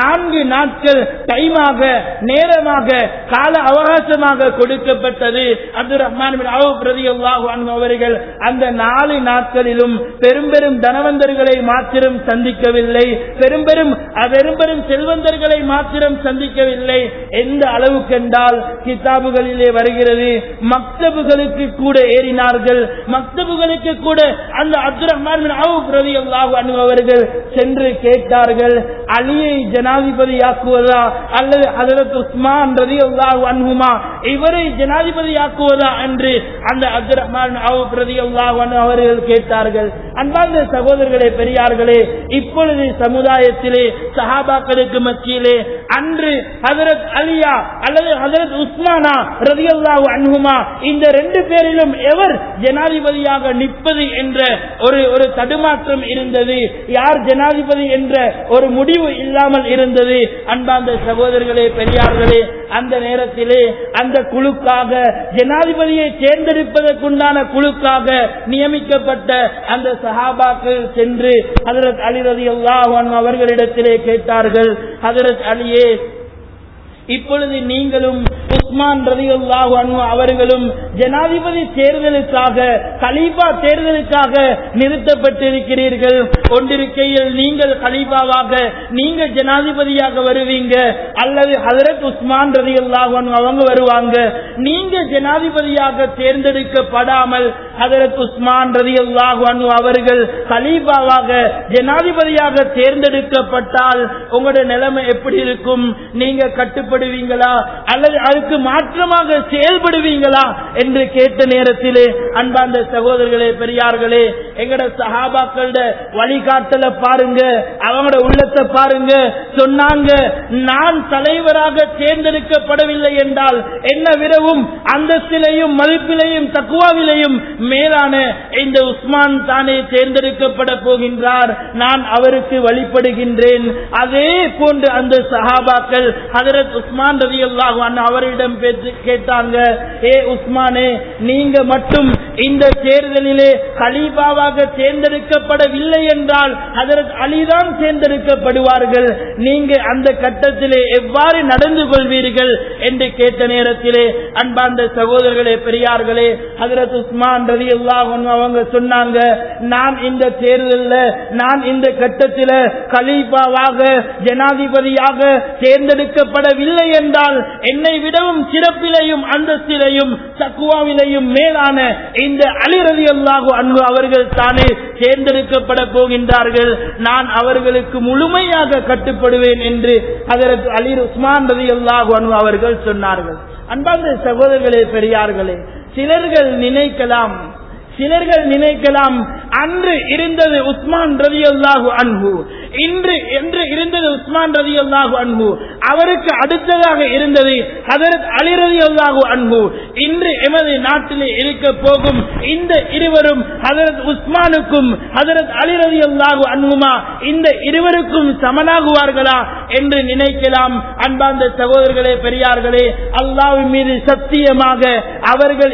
4 நாட்கள் டைமாக, நேரமாக, கால அவகாசமாக கொடுக்கப்பட்டது. அப்துல் ரஹ்மான் பின் அவுஃப் ரலியல்லாஹு அன்ஹு அவர்கள் அந்த 4 நாட்களிலும் பெரும் பெரும் தனவந்தர்களை மாத்திரம் சந்திக்கவில்லை, பெரும் பெரும் செல்வந்தர்களை மாத்திரம் சந்திக்கவில்லை. எந்த அளவுக்கு என்றால் கிதாபுகளிலே வருகிறது, மக்தபுகளுக்கு கூட ஏறினார்கள். மக்தபுகளுக்கு கூட அந்த அப்துல் ரஹ்மான் பின் அவுஃப் ரலியல்லாஹு அன்ஹு அவர்கள் சென்று கேட்டார்கள், அலியை ஜனாதிபதியாக்குவதா அல்லது ஹஜ்ரத் உஸ்மான் ரலியல்லாஹு அன்ஹுமா இவரை ஜனாதிபதியாக்குவதா என்று அந்த அப்துல் ரஹ்மான் பின் அவுஃப் ரலியல்லாஹு அன்ஹு அவர்கள் கேட்டார்கள். அன்பார்ந்த சகோதரர்களே, பெரியார்களே, இப்பொழுது சமுதாயத்திலே சஹாபாக்களுக்கு மத்தியிலே அன்று ஹஜ்ரத் அலியா அல்லது ஹஜ்ரத் உஸ்மானா ரலியல்லாஹு அன்ஹுமா இந்த 2 பேரிலும் எவர் ஜனாதிபதியாக நிற்பது என்ற ஒரு தடுமாற்றம் இருந்தது. யார் ஜனாதிபதி என்ற ஒரு முடிவு இல்லாமல் இருந்தது. அன்பார்ந்த சகோதரர்களே, பெரியார்களே, அந்த நேரத்திலே அந்த குழுக்காக, ஜனாதிபதியை தேர்ந்தெடுப்பதற்குண்டான குழுக்காக நியமிக்கப்பட்ட அந்த சஹாபாக்கள் சென்று ஹஜ்ரத் அலி ரலியல்லாஹு அன்ஹு அவர்களிடத்திலே கேட்டார்கள், ஹஜ்ரத் அலியே, இப்பொழுது நீங்களும் உஸ்மான் ரலியல்லாஹு அன்ஹு அவர்களும் ஜனாதிபதி தேர்தலுக்காக, கலீஃபா தேர்தலுக்காக நிறுத்தப்பட்டிருக்கிறீர்கள். ஒன்றிருக்கையில் நீங்கள் கலீஃபாவாக, நீங்க ஜனாதிபதியாக வருவீங்க, அல்லது ஹஜ்ரத் உஸ்மான் ரலியல்லாஹு அன்ஹு அவங்க வருவாங்க. நீங்க ஜனாதிபதியாக தேர்ந்தெடுக்கப்படாமல் ஹஜ்ரத் உஸ்மான் ரலியல்லாஹு அன்ஹு அவர்கள் கலீஃபாவாக, ஜனாதிபதியாக தேர்ந்தெடுக்கப்பட்டால் உங்களுடைய நிலைமை எப்படி இருக்கும்? நீங்க கட்டுப்படுவீங்களா அல்லது அதுக்கு மாற்றமாக செயல்படுவீங்களா என்று கேட்ட நேரத்திலே அன்பார்ந்த சகோதரர்களே பெரியார்களே, எங்கட சஹாபாக்களோட வழிகாட்டல பாருங்க, அவங்களோட உள்ளத்தை பாருங்க. சொன்னாங்க, நான் தலைவராக தேர்ந்தெடுக்கப்படவில்லை என்றால் என்ன விடவும் அந்தஸ்திலையும் மதிப்பிலையும் தக்குவாவிலையும் மேலான இந்த உஸ்மான் தானே தேர்ந்தெடுக்கப்பட போகின்றார். நான் அவருக்கு வழிபடுகின்றேன். அதே போன்று அந்த சஹாபாக்கள் ஹஜ்ரத் உஸ்மான் ரலியல்லாஹு அன்ஹு அவரிடம் கேட்டாங்க, ஏ உஸ்மானே, நீங்க மட்டும் இந்த தேர்தலிலே கலீஃபாவாக தேர்ந்தெடுக்கப்படவில்லை என்றால் ஹஜ்ரத் அலிதான் தேர்ந்தெடுக்கப்படுவார்கள். நீங்க அந்த கட்டத்திலே எவ்வாறு நடந்து கொள்வீர்கள் என்று கேட்ட நேரத்திலே அன்பார்ந்த சகோதரர்களே பெரியார்களே, ஹஜ்ரத் உஸ்மான் ரலியல்லாஹு அன்ஹு அவங்க சொன்னாங்க, நான் இந்த தேர்தலில், நான் இந்த கட்டத்தில் கலீஃபாவாக ஜனாதிபதியாக தேர்ந்தெடுக்கப்படவில்லை என்றால் என்னை விடவும் சிறப்பிலையும் அந்தஸ்திலையும் தக்வாவிலையும் மேலான இந்த அலி ரலியல்லாஹு அன்ஹு அவர்கள் தானே தேர்ந்தெடுக்கப்பட போகின்றார்கள். நான் அவர்களுக்கு முழுமையாக கட்டுப்படுவேன் என்று ஹஜ்ரத் அலி உஸ்மான் ரலியல்லாஹு அன்ஹு அவர்கள் சொன்னார்கள். அன்பார்ந்த சகோதரர்களே பெரியார்களே, சிலர்கள் நினைக்கலாம் அன்று இருந்தது உஸ்மான் ரலியல்லாஹு அன்ஹு, இன்று இருந்தது உஸ்மான் ரலியல்லாஹு அன்ஹு, அவருக்கு அடுத்ததாக இருந்தது ஹஜ்ரத் அலி ரலியல்லாஹு அன்ஹு, இன்று எமது நாட்டிலே இருக்க போகும் இந்த இருவரும் ஹஜ்ரத் உஸ்மானுக்கும் ஹஜ்ரத் அலி ரலியல்லாஹு அன்ஹுமா இந்த இருவருக்கும் சமனாகுவார்களா என்று நினைக்கலாம். அன்பார்ந்த சகோதரர்களே பெரியார்களே, அல்லாஹ்வின் மீது சத்தியமாக அவர்கள்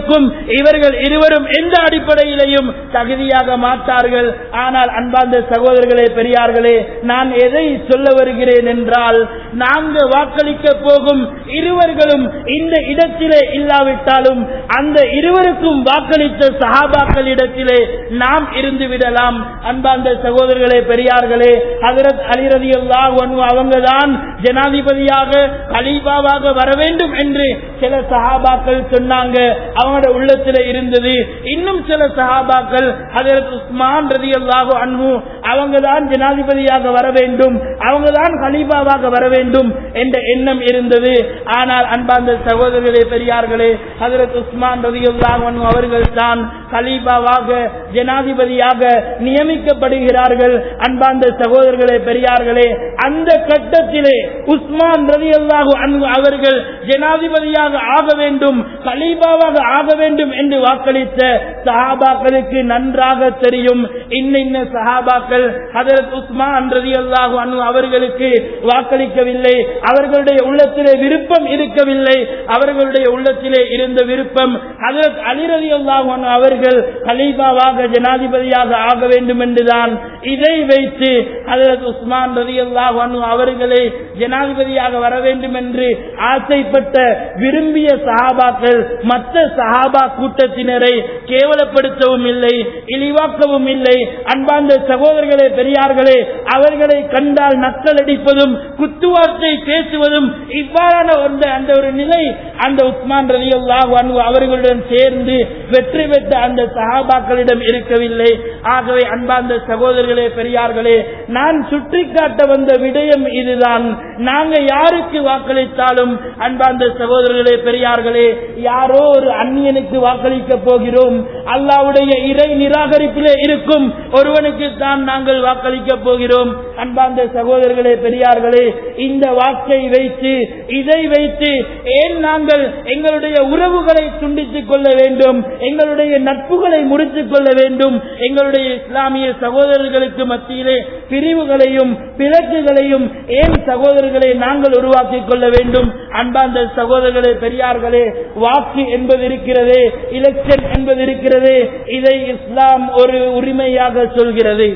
இவர்கள் இருவரும் எந்த அடிப்படையிலையும் தகுதியாக மாட்டார்கள். ஆனால் அன்பார்ந்த சகோதரர்களே பெரியார்களே, நான் எதை சொல்ல வருகிறேன் என்றால், நாங்கள் வாக்களிக்க போகும் இருவர்களும் இந்த இடத்திலே இல்லாவிட்டாலும் அந்த இருவருக்கும் வாக்களித்த சஹாபாக்களிடத்திலே நாம் இருந்து விடலாம். அன்பார்ந்த சகோதரர்களே பெரியார்களே, ஹஜ்ரத் அலி ரலியல்லாஹு அன்ஹு அவங்கதான் ஜனாதிபதியாக கலீஃபாவாக வர வேண்டும் என்று சில சஹாபாக்கள் சொன்னாங்க, அவங்களோட உள்ளத்திலே இருந்தது. இன்னும் சில சஹாபாக்கள் ஹஜ்ரத் உஸ்மான் ரலியல்லாஹு அன்ஹு அவங்கதான் ஜனாதிபதியாக வர வேண்டும், அவங்கதான் கலீஃபாவாக வர வேண்டும் என்ற எண்ணம் இருந்தது. ஆனால் அன்பார்ந்த சகோதரர்களே பெரியார்களே, ஹஜ்ரத் உஸ்மான் ரலியல்லாஹு அன்ஹு அவர்கள் தான் கலீஃபாவாக ஜனாதிபதியாக நியமிக்கப்படுகிறார்கள். அன்பார்ந்த சகோதரர்களே பெரியார்களே, அந்த கட்டத்திலே உஸ்மான் ரலியல்லாஹு அன்ஹு அவர்கள் ஜனாதிபதியாக ஆக வேண்டும், கலீஃபாவாக ஆக வேண்டும் என்று வாக்களித்த சஹாபாக்களுக்கு நன்றாக தெரியும். இன்ன சஹாபாக்கள் ஹஜ்ரத் உஸ்மான் ரலியல்லாஹு அன்ஹு அவர்களுக்கு வாக்களிக்கவில்லை, அவர்களுடைய உள்ளத்திலே விருப்பம் இருக்கவில்லை. அவர்களுடைய உள்ளத்திலே இருந்த விருப்பம் ஹஜ்ரத் அலி ரலியல்லாஹு அன்ஹு அவர்கள் கலீஃபாவாக ஜனாதிபதியாக ஆக வேண்டும் என்றுதான். இதை வைத்து ஹஜ்ரத் உஸ்மான் ரலியல்லாஹு அன்ஹு அவர்களை ஜனாதிபதியாக வர வேண்டும் என்று ஆசைப்பட்ட விரும்பிய சஹாபாக்கள் மற்ற சஹாபா கூட்டத்தினரை கேவலப்படுத்தவும் இல்லை, இழிவாக்கவும் இல்லை. அன்பார்ந்த சகோதரர்களே பெரியார்களே, அவர்களை கண்டால் நக்கல் அடிப்பதும் குத்துவார்த்தை பேசுவதும் இவ்வாறான அந்த ஒரு நிலை அந்த உஸ்மான் ரலியல்லாஹு அன்ஹு அவர்களுடன் சேர்ந்து வெற்றி பெற்ற அந்த சஹாபாக்களிடம் இருக்கவில்லை. ஆகவே அன்பார்ந்த சகோதரர்களே பெரியார்களே, நான் சுட்டிக்காட்ட வந்த விடயம் இதுதான். நாங்க யாருக்கு வாக்களித்தாலும் அன்பார்ந்த சகோதரர்களே பெரியார்களே, யாரோ ஒரு அந்நியனுக்கு வாக்களிக்க போகிறோம், அல்லாஹ்வுடைய இறை நிராகரிப்பிலே இருக்கும் ஒருவனுக்கு தான் நாங்கள் வாக்களிக்க போகிறோம். அன்பார்ந்த சகோதரர்களே பெரியார்களே, இந்த வாக்கை வைத்து இதை வைத்து ஏன் நாங்கள் எங்களுடைய உறவுகளை துண்டித்துக் கொள்ள வேண்டும், எங்களுடைய நட்புகளை முறித்துக் கொள்ள வேண்டும், எங்களுடைய இஸ்லாமிய சகோதரர்களுக்கு மத்தியிலே பிரிவுகளையும் பிளக்குகளையும் ஏன் சகோதரர்களை நாங்கள் உருவாக்கிக் கொள்ள வேண்டும்? அன்பார்ந்த சகோதரர்களே பெரியார்களே, வாக்கு என்பது இருக்கிறது, எலெக்ஷன் என்பது இருக்கிறது, இதை இஸ்லாம் ஒரு உரிமையாக சொல்கிறது.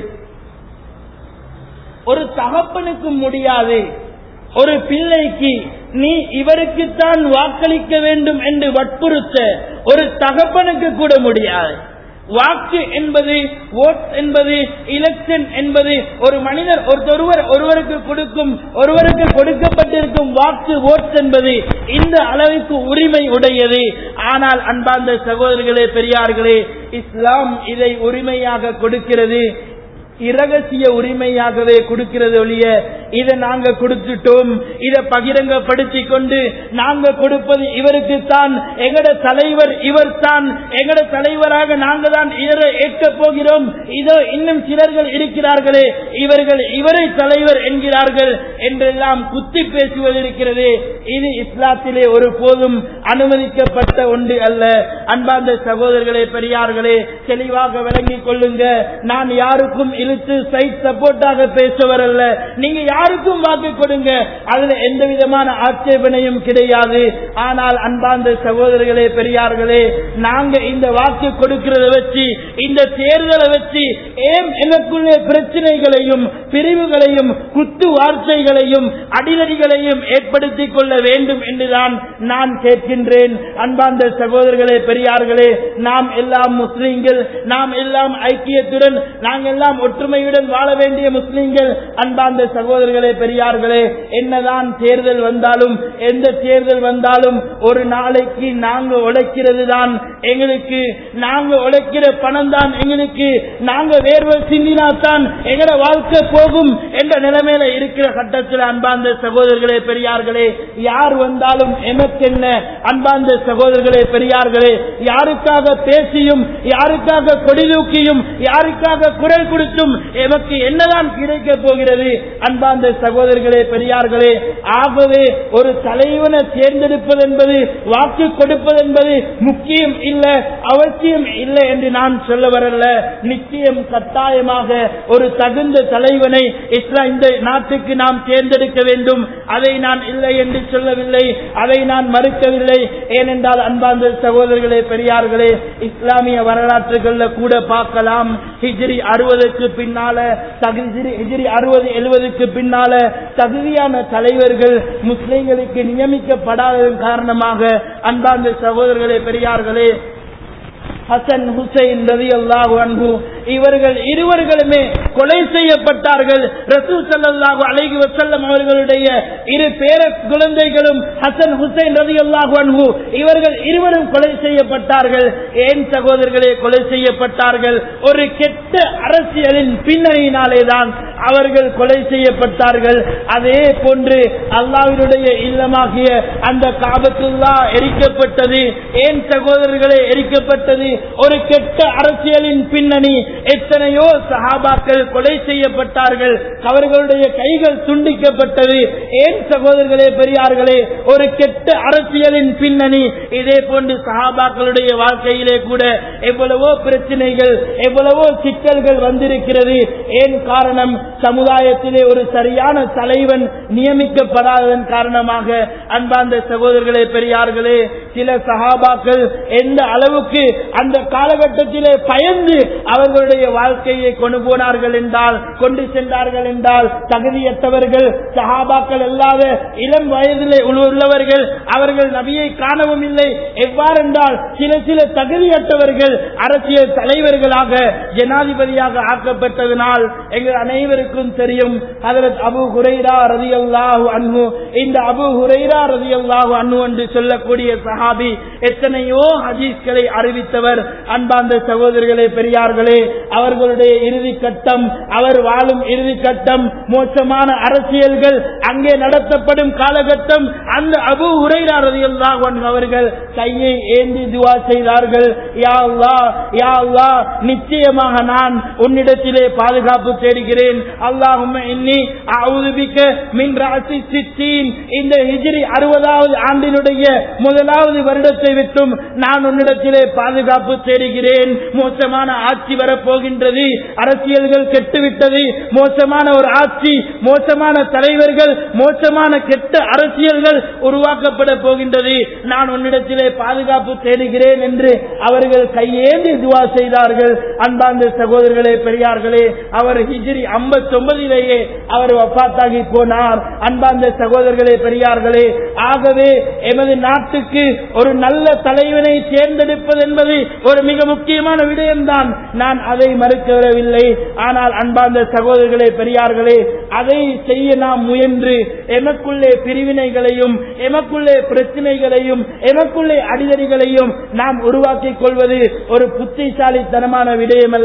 ஒரு தகப்பனுக்கு முடியாது, ஒரு பிள்ளைக்கு நீ இவருக்குத்தான் வாக்களிக்க வேண்டும் என்று வற்புறுத்த ஒரு தகப்பனுக்கு கூட முடியாது. வாக்கு என்பது, ஓட் என்பது, எலெக்ஷன் என்பது ஒரு மனிதர் ஒருவருக்கு கொடுக்கப்பட்டிருக்கும் வாக்கு, ஓட் என்பது இந்த அளவுக்கு உரிமை உடையது. ஆனால் அன்பார்ந்த சகோதரர்களே பெரியார்களே, இஸ்லாம் இதை உரிமையாக கொடுக்கிறது, இரகசிய உரிமையாகவே கொடுக்கிறது ஒழிய இதை நாங்க கொடுத்துட்டோம், இதை பகிரங்கப்படுத்திக் கொண்டு நாங்க கொடுப்பது இவருக்கு தான், எங்கட தலைவர் இவர் தான், எங்கட தலைவராக நாங்க தான் இவரை ஏற்க போகிறோம், இதோ இன்னும் சிலர்கள் இருக்கிறார்களே இவர்கள் இவரை தலைவர் என்கிறார்கள் என்றெல்லாம் குத்தி பேசுவது இருக்கிறது. இது இஸ்லாத்திலே ஒரு போதும் அனுமதிக்கப்பட்ட ஒன்று அல்ல. அன்பார்ந்த சகோதரர்களே, பெரியார்களே, தெளிவாக விளங்கிக் கொள்ளுங்க. நான் யாருக்கும் இழுத்து சைட் சப்போர்ட்டாக பேசுவர் அல்ல. நீங்க யாருக்கும் வாக்கு கொடுங்க, அதுல எந்த விதமான ஆட்சேபனையும் கிடையாது. ஆனால் அன்பார்ந்த சகோதரர்களே, பெரியார்களே, நாங்க இந்த வாக்கு கொடுக்கிறத வச்சு, இந்த தேர்தலை வச்சு ஏன் எனக்குள்ளே பிரச்சனைகளையும் பிரிவுகளையும் குத்து வார்த்தைகளையும் அடிதடிகளையும் ஏற்படுத்திக் கொள்ள வேண்டும் என்றுதான் நான் கேட்கின்றேன். அன்பார்ந்த சகோதரர்களே, பெரியார்களே, நாம் எல்லாம் முஸ்லிம்கள், நாம் எல்லாம் ஐக்கியத்துடன், நாங்கள் எல்லாம் ஒற்றுமையுடன் வாழ வேண்டிய முஸ்லிம்கள். அன்பார்ந்த சகோதரர்களே, பெரியார்களே, என்னதான் தேர்தல் வந்தாலும், எந்த தேர்தல் வந்தாலும் ஒரு நாளைக்கு நாங்க உழைக்கிறது தான் எங்களுக்கு, நாங்க உழைக்கிற பணம் தான் எங்களுக்கு, நாங்க வேர்வை சிந்தினாத்தான் எங்கட வாழ்க்கை போகும் என்ற நிலைமையில இருக்கிற கட்டத்தில் அன்பார்ந்த சகோதரர்களே, பெரியார்களே, யார் வந்தாலும் எமக்கு என்ன? அன்பார்ந்த சகோதரர்களே, பெரியார்களே, யாருக்காக பேசியும், யாருக்காக கொடி தூக்கியும், யாருக்காக குரல் கொடுத்தும் எமக்கு என்னதான் கிடைக்க போகிறது? அன்பார்ந்த சகோதரர்களே, பெரியார்களே, ஆகவே ஒரு தலைவனை தேர்ந்தெடுப்பது என்பது, வாக்கு கொடுப்பது என்பது முக்கியம் இல்ல, அவசியம் இல்லை என்று நான் சொல்ல வரல. நிச்சயம் கட்டாயமாக ஒரு தகுந்த தலைவனை இந்த நாட்டுக்கு நாம் தேர்ந்தெடுக்க வேண்டும். அதை நான் இல்லை என்று சொல்லவில்லை, அதை நான் மறுக்கவில்லை. ஏனென்றால் அன்பார்ந்த சகோதரர்களே, பெரியார்களே, இஸ்லாமிய வரலாற்றுகள்ல கூட பார்க்கலாம், ஹிஜ்ரி 60க்கு பின்னால, ஹிஜ்ரி 60-70க்கு பின்னால தகுதியான தலைவர்கள் முஸ்லிம்களுக்கு நியமிக்கப்படாததன் காரணமாக அன்பார்ந்த சகோதரர்களே, பெரியார்களே, ஹசன் ஹுசைன் ரலியல்லாஹு அன்ஹு இவர்கள் இருவர்களுமே கொலை செய்யப்பட்டார்கள். ரசூல் ஸல்லல்லாஹு அலைஹி வஸல்லம் அவர்களுடைய இரு பேர குழந்தைகளும் ஹசன் ஹுசைன் ரலியல்லாஹு அன்ஹு இவர்கள் இருவரும் கொலை செய்யப்பட்டார்கள். ஏன் சகோதரர்களே கொலை செய்யப்பட்டார்கள்? ஒரு கெட்ட அரசியலின் பின்னணியினாலேதான் அவர்கள் கொலை செய்யப்பட்டார்கள். அதே போன்று அல்லாஹ்வுடைய இல்லமாகிய அந்த காபத்துல்லா எரிக்கப்பட்டது. ஏன் சகோதரர்களே எரிக்கப்பட்டது? ஒரு கெட்ட அரசியலின் பின்னணி. எத்தனையோ சஹாபாக்கள் கொலை செய்யப்பட்டார்கள், அவர்களுடைய கைகள் துண்டிக்கப்பட்டது. ஏன் சகோதரர்களே, பெரியார்களே? ஒரு கெட்ட அரசியலின் பின்னணி. இதே போன்று சஹாபாக்களுடைய வாழ்க்கையிலே கூட எவ்வளவோ பிரச்சனைகள், எவ்வளவோ சிக்கல்கள் வந்திருக்கிறது. ஏன் காரணம்? சமுதாயத்திலே ஒரு சரியான தலைவன் நியமிக்கப்படாததன் காரணமாக. அன்பார்ந்த சகோதரர்களே, பெரியார்களே, சில சஹாபாக்கள் எந்த அளவுக்கு அந்த காலகட்டத்திலே பயந்து அவர்களுடைய வாழ்க்கையை கொண்டு போனார்கள் என்றால், கொண்டு சென்றார்கள் என்றால், தகுதியற்றவர்கள், சஹாபாக்கள் அல்லாத இளம் வயதிலே உள்ளவர்கள், அவர்கள் நபியை காணவும் இல்லை. எவ்வாறென்றால் சில தகுதியற்றவர்கள் அரசியல் தலைவர்களாக, ஜனாதிபதியாக ஆக்கப்பட்டதனால் எங்கள் அனைவருக்கும் தெரியும். ஹஜ்ரத் அபூ ஹுரைரா ரலியல்லாஹு அன்ஹு, இந்த அபூ ஹுரைரா ரலியல்லாஹு அன்ஹு என்று சொல்லக்கூடிய சஹாபி எத்தனையோ ஹதீஸ்களை அறிவித்தவர். அன்பார்ந்த சகோதரர்களே, பெரியார்களே, அவர்களுடைய இறுதி கட்டம், அவர் வாழும் இறுதி கட்டம், மோசமான அரசியல்கள் அங்கே நடத்தப்படும் காலகட்டம். அந்த அபூ ஹுரைரா ரலியல்லாஹு அன்ஹு அவர்கள் கையை ஏந்தி துஆ செய்தார்கள். யா அல்லாஹ், யா அல்லாஹ், நிச்சயமாக நான் உன்னிடத்திலே பாதுகாப்பு தேடுகிறேன். அல்லாஹும்ம இன்னி அஊது பிக மின் ரஅசி சித்தீன், இந்த ஹிஜ்ரி 60வது ஆண்டினுடைய முதலாவது வருடத்தை விட்டும் நான் உன்னிடத்திலே பாதுகாப்பு தேடுகிறேன். மோசமான ஆட்சி வரப்போகின்றது, அரசியல்கள் கெட்டுவிட்டது, மோசமான ஒரு ஆட்சி, மோசமான தலைவர்கள், மோசமான கெட்ட அரசியல்கள் உருவாக்கப்பட போகின்றது. நான் உன்னிடத்திலே பாதுகாப்பு தேடுகிறேன் என்று அவர்கள் கையேந்தி துஆ செய்தார்கள். அன்பார்ந்த சகோதரர்களே, பெரியார்களே, அவர் ஹிஜ்ரி 59லேயே அவர் வஃபாத்தாகி போனார். அன்பார்ந்த சகோதரர்களே, பெரியார்களே, ஆகவே எமது நாட்டுக்கு ஒரு நல்ல தலைவனை தேர்ந்தெடுப்பது என்பது ஒரு மிக முக்கியமான விடயம்தான். நான் அதை மறுக்கவில்லை. ஆனால் அன்பார்ந்த சகோதரர்களே, பெரியார்களே, அதை செய்ய நாம் முயன்று எமக்குள்ளே பிரிவினைகளையும், எமக்குள்ளே பிரச்சனைகளையும், எமக்குள்ளே அடிதடிகளையும் நாம் உருவாக்கிக் கொள்வது ஒரு புத்திசாலித்தனமான விடயம் அல்ல.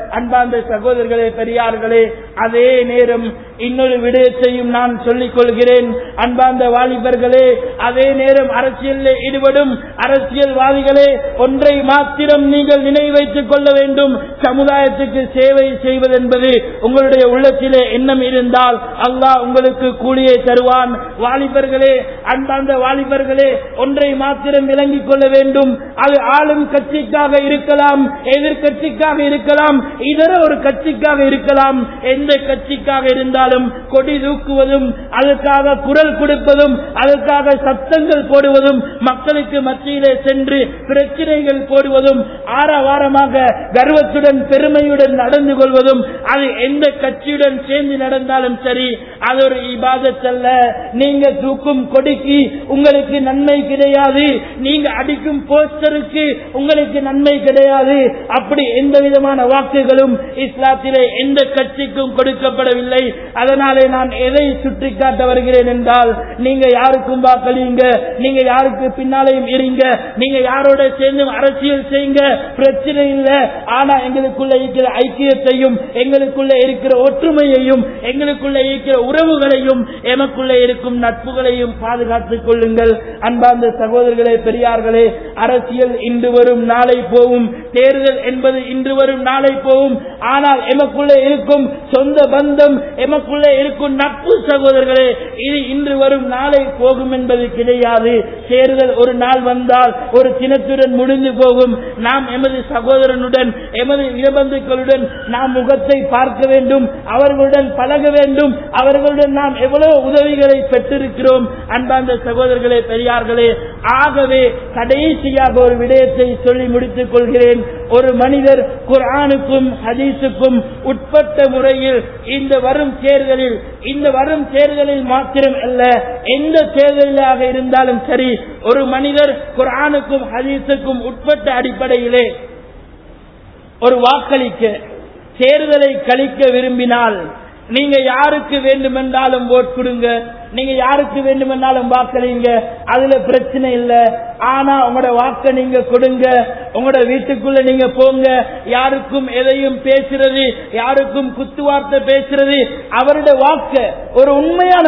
அன்பார்ந்த சகோதரர்களே, பெரியார்களே, அதே நேரம் இன்னொரு விடயத்தையும் நான் சொல்லிக் கொள்கிறேன். அன்பார்ந்த வாலிபர்களே, அதே நேரம் அரசியலில் ஈடுபடும் அரசியல்வாதிகளே, ஒன்றை மாத்திரம் நீங்கள் நினைவு வைத்துக் கொள்ள வேண்டும். சமுதாயத்துக்கு சேவை செய்வது என்பது உங்களுடைய உள்ளத்திலே எண்ணம் இருந்தால் அல்லாஹ் உங்களுக்கு கூலியை தருவான். வாலிபர்களே, அன்பார்ந்த வாலிபர்களே, ஒன்றை மாத்திரம் விளங்கிக் கொள்ள வேண்டும். அது ஆளும் கட்சிக்காக இருக்கலாம், எதிர்கட்சிக்காக இருக்கலாம், இதர ஒரு கட்சிக்காக இருக்கலாம். எந்த கட்சிக்காக இருந்தாலும் கொடி தூக்குவதும், அதற்காக குரல் கொடுப்பதும், அதற்காக சத்தங்கள் போடுவதும், மக்களுக்கு மத்தியிலே சென்று பிரச்சனைகள் போடுவதும், ஆரவாரமாக கர்வத்துடன் பெருமையுடன் நடந்து கொள்வதும், அது எந்த கட்சியுடன் சேர்ந்து நடந்தாலும் சரி, அது ஒரு இபாதத் அல்ல. நீங்க தூக்கும் கொடிக்கு உங்களுக்கு நன்மை கிடையாது, நீங்க அடிக்கும் போஸ்டருக்கு உங்களுக்கு நன்மை கிடையாது. அப்படி எந்த விதமான வாக்குகளும் இஸ்லாத்திலே எந்த கட்சிக்கும் கொடுக்கப்படவில்லை. அதனாலே நான் எதை சுட்டிக்காட்ட வருகிறேன் என்றால், நீங்க யாருக்கும் வாக்களிங்க, நீங்க யாருக்கு பின்னாலேயும் இருங்க, நீங்க யாரோட சேர்ந்து அரசியல் செய்யுங்க, பிரச்சனை இல்லை. ஆனா எங்களுக்குள்ள இருக்கிற ஐக்கியத்தையும், எங்களுக்குள்ள இருக்கிற ஒற்றுமையையும், எங்களுக்குள்ள இருக்கிற உறவுகளையும், எமக்குள்ள இருக்கும் நட்புகளையும் பாதுகாத்துக் கொள்ளுங்கள். அன்பார்ந்த சகோதரர்களே, பெரியார்களே, அரசியல் இன்று வரும் நாளை போகும், தேர்தல் என்பது இன்று வரும் நாளை போகும். ஆனால் எமக்குள்ள இருக்கும் சொந்த பந்தம், எமக்குள்ள இருக்கும் நட்பு சகோதரர்களே, இது இன்று வரும் நாளை போகும் என்பது கிடையாது. தேர்தல் ஒரு நாள் வந்தால் ஒரு தினத்துடன் முடிந்து போகும். நாம் எமது சகோதரனுடன், எமது இடபந்துக்களுடன் நாம் முகத்தை பார்க்க வேண்டும், அவர்களுடன் பழக வேண்டும், அவர்களுடன் நாம் எவ்வளவு உதவிகளை பெற்றிருக்கிறோம். அன்பார்ந்த சகோதரர்களே, பெரியார்களே, ஆகவே கடைசியாக ஒரு விடயத்தை சொல்லி முடித்துக் கொள்கிறேன். ஒரு மனிதர் குர்ஆனுக்கும் ஹதீஸுக்கும் உட்பட்ட முறையில் இந்த வரும் தேர்தலில் மாத்திரம் அல்ல, எந்த தேர்தலாக இருந்தாலும் சரி, ஒரு மனிதர் குர்ஆனுக்கும் ஹதீஸுக்கும் உட்பட்ட அடிப்படையிலே ஒரு வாக்களிக்க, தேர்தலை கழிக்க விரும்பினால், நீங்க யாருக்கு வேண்டுமென்றாலும் ஓட் கொடுங்க, நீங்க யாருக்கு வேண்டுமென்றாலும் வாக்களிங்க, அதுல பிரச்சனை இல்ல. ஆனா உங்களோட வாக்க நீங்க கொடுங்க, உங்களோட வீட்டுக்குள்ள நீங்க போங்க. யாருக்கும் எதையும் பேசுறது, யாருக்கும் குத்துவார்த்தை பேசுறது, அவருடைய வாக்க ஒரு உண்மையான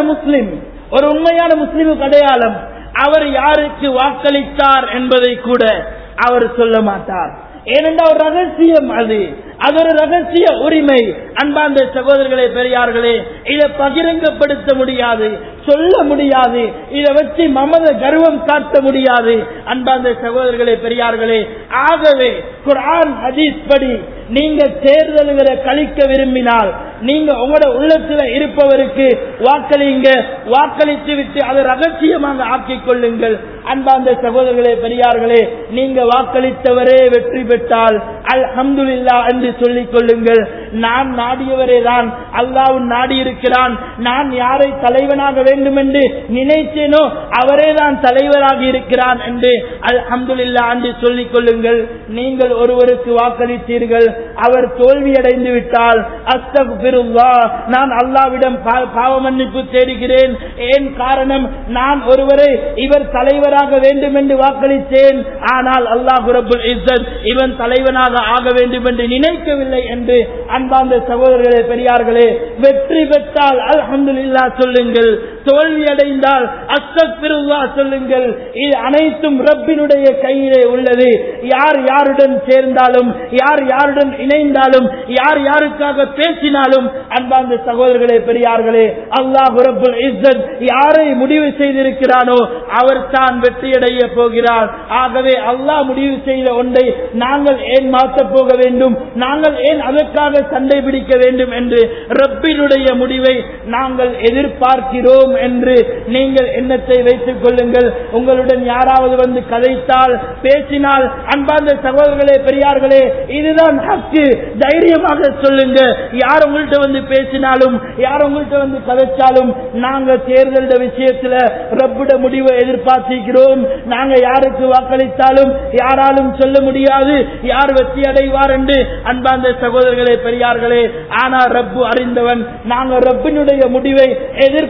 முஸ்லிமுக்கு அடையாளம். அவர் யாருக்கு வாக்களித்தார் என்பதை கூட அவர் சொல்ல மாட்டார். ஏனென்றால் ஒரு ரகசியம், அது ஒரு ரகசிய உரிமை. அன்பார்ந்த சகோதரர்களே, பெரியார்களே, இதை பகிரங்கப்படுத்த முடியாது, சொல்ல முடியாது, இதை வச்சு மமத கர்வம் காட்ட முடியாது. அன்பார்ந்த சகோதரர்களே, பெரியார்களே, ஆகவே குர்ஆன் ஹதீஸ் படி நீங்க தேர்தல்களை கழிக்க விரும்பினால், நீங்க உங்களோட உள்ளத்துல இருப்பவருக்கு வாக்களிங்க, வாக்களித்து விட்டு அதை ரகசியமாக ஆக்கிக் கொள்ளுங்கள். அன்பார்ந்த சகோதரர்களே, பெரியார்களே, நீங்க வாக்களித்தவரே வெற்றி பெற்றால் அல்ஹம்துலில்லாஹ் என்று சொல்லிக் கொள்ளுங்கள். நான் நாடியவரே தான் அல்லாஹ் நாடி இருக்கிறான். நான் யாரை தலைவனாக வேண்டும் என்று நினைத்தேனோ அவரே தான் தலைவராக இருக்கிறான் என்று அல்ஹம்துலில்லாஹ் என்று சொல்லிக் கொள்ளுங்கள். நீங்கள் ஒருவருக்கு வாக்களித்தீர்கள், அவர் தோல்வியடைந்து விட்டால் அஸ்தக்ஃபிருல்லாஹ், நான் அல்லாஹ்விடம் பாவ மன்னிப்பு தேடுகிறேன். ஏன் காரணம், நான் ஒருவரை இவர் தலைவராக வேண்டும் என்று வாக்களித்தேன், ஆனால் அல்லாஹ் ரப்புல் இஸ்ஸத் இவன் தலைவனாக ஆக வேண்டும் என்று நினைக்கவில்லை என்று. அன்பார்ந்த சகோதரர்களே, பெரியார்களே, வெற்றி பெற்றால் அல்ஹம்துலில்லாஹ் சொல்லுங்கள், தோல்வி அடைந்தால் அஸ்தக்ஃபிருல்லாஹ் சொல்லுங்கள். இது அனைத்தும் ரப்பினுடைய கையிலே உள்ளது. யார் யாருடன் சேர்ந்தாலும், யார் யாருடன் இணைந்தாலும், யார் யாருக்காக பேசினாலும், அன்பார்ந்த சகோதரர்களே, பெரியார்களே, அல்லாஹ் ரப்புல் இஸ்ஸத் யாரை முடிவு செய்திருக்கிறானோ அவர் தான் வெற்றியடைய போகிறார். ஆகவே அல்லாஹ் முடிவு செய்த ஒன்றை நாங்கள் ஏன் மாற்றப் போக வேண்டும், நாங்கள் ஏன் அதற்காக சண்டை பிடிக்க வேண்டும் என்று ரப்பினுடைய முடிவை நாங்கள் எதிர்பார்க்கிறோம் என்று நீங்கள் எண்ணத்தை வைத்துக் கொள்ளுங்கள். உங்களுடன் யாராவது வந்து கதைத்தால், பேசினால், அன்பார்ந்த சகோதரர்களே, பெரியார்களே, இதுதான் ஹக்கு. தைரியமாக சொல்லுங்க. யார் உங்கள்கிட்ட வந்து பேசினாலும், யார் உங்கள்கிட்ட வந்து கதைச்சாலும், நாங்க தேர்தல் விஷயத்துல ரப்பிட முடிவை எதிர்பார்க்கிறோம். நாங்க யாருக்கு வாக்களித்தாலும் யாராலும் சொல்ல முடியாது யார் வெற்றி அடைவார் என்று. அன்பார்ந்த சகோதரர்களே, பெரியார்களே, ஆனா ரப்பு அறிந்தவன். நாங்க ரப்பினுடைய முடிவை எதிர்பார்த்திருக்கிறோம்.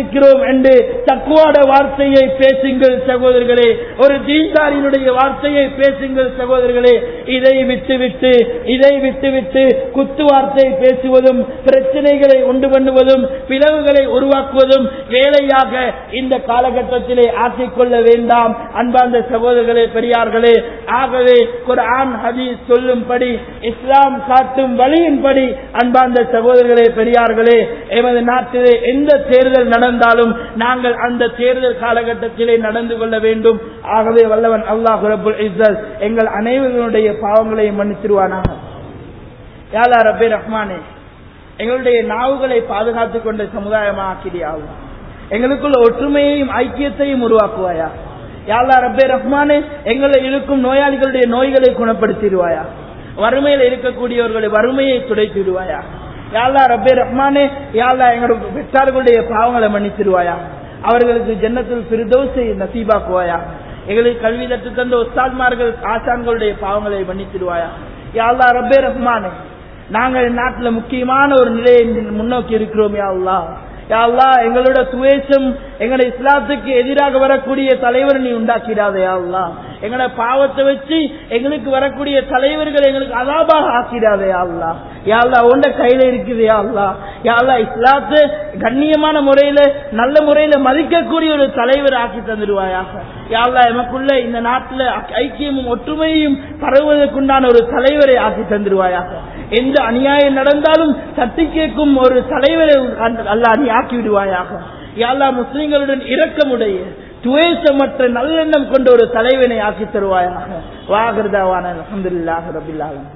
இருக்கிறோம் என்று தக்வாட வார்த்தையை பேசுங்கள் சகோதரர்களே. ஒரு தீன்தாரியினுடைய வார்த்தையை பேசுங்கள் சகோதரர்களே. இதை விட்டுவிட்டு குத்து வார்த்தை பேசுவதும் பிரச்சனைகளை உண்டு பண்ணுவதும் பிளவுகளை உருவாக்குவதும் வேலையாக இந்த காலகட்டத்திலே ஆக்கிக்கொள்ள வேண்டாம் அன்பார்ந்த சகோதரர்களே, பெரியார்களே. ஆகவே குர்ஆன் ஹதீஸ் சொல்லும்படி, இஸ்லாம் காட்டும் வழியின்படி அன்பார்ந்த சகோதரர்களே, பெரியார்களே, எமது நாட்டிலே எந்த தேர்தல் நடந்தாலும் நாங்கள் அந்த தேர்தல் காலகட்டத்திலே நடந்து கொள்ள வேண்டும். ஆகவே வல்லவன் அல்லாஹ் ரப்புல் இஸ்ஸத் எங்கள் அனைவருடைய பாவங்களை மன்னிச்சிருவானாக. யா அல்லாஹ் ரப்பே ரஹ்மானே, எங்களுடைய நாவுகளை பாதுகாத்துக் கொண்ட சமுதாயமாக ஆக்கிடியாவும், எங்களுக்குள்ள ஒற்றுமையையும் ஐக்கியத்தையும் உருவாக்குவாயா. யா அல்லாஹ் ரப்பே ரஹ்மானே, எங்களை இருக்கும் நோயாளிகளுடைய நோய்களை குணப்படுத்திடுவாயா. வறுமையில் இருக்கக்கூடியவர்களுடைய வறுமையை துடைத்திடுவாயா. யா அல்லாஹ் ரப்பே ரஹ்மானே, யா அல்லாஹ் எங்களுடைய பெற்றார்களுடைய பாவங்களை மன்னித்திடுவாயா. அவர்களுக்கு ஜன்னத்துல் ஃபிர்தௌஸை நசீபாக்குவாயா. எங்களுக்கு கல்வி கற்று தந்த உஸ்தாத்மார்கள் ஆசான்களுடைய பாவங்களை மன்னித்திடுவாயா. யா அல்லாஹ் ரப்பே ரஹ்மானே, நாங்கள் நாட்டில் முக்கியமான ஒரு நிலையை முன்னோக்கி இருக்கிறோம். யா அல்லாஹ், யா அல்லாஹ், எங்களோட துவேஷம், எங்களை இஸ்லாத்துக்கு எதிராக வரக்கூடிய தலைவர் நீ உண்டாக்கிடாத. யா அல்லாஹ், எங்களோட பாவத்தை வச்சு எங்களுக்கு வரக்கூடிய தலைவர்கள் எங்களுக்கு அதாபாக ஆக்கிடாத. யா அல்லாஹ், யா அல்லாஹ், உண்ட கையில இருக்குது. யா அல்லாஹ், யா அல்லாஹ், இஸ்லாத்தை கண்ணியமான முறையில நல்ல முறையில மதிக்கக்கூடிய ஒரு தலைவர் ஆக்கி தந்துடுவாயாக. யா அல்லாஹ், எமக்குள்ள இந்த நாட்டில் ஐக்கியமும் ஒற்றுமையும் பரவுவதற்குண்டான ஒரு தலைவரை ஆக்கி தந்துடுவாயாக. எந்த அநியாயம் நடந்தாலும் தட்டி கேட்கும் ஒரு தலைவரை அல்லாஹ் நீ ஆக்கி விடுவாயாக. யா அல்லாஹ், முஸ்லிம்களுடன் இரக்கமுடைய துவேஷமற்ற நல்லெண்ணம் கொண்ட ஒரு தலைவனை ஆக்கி தருவாயாக. வாகிருதாவான அல்ஹம்துலில்லாஹி ரப்பில் ஆலமீன்.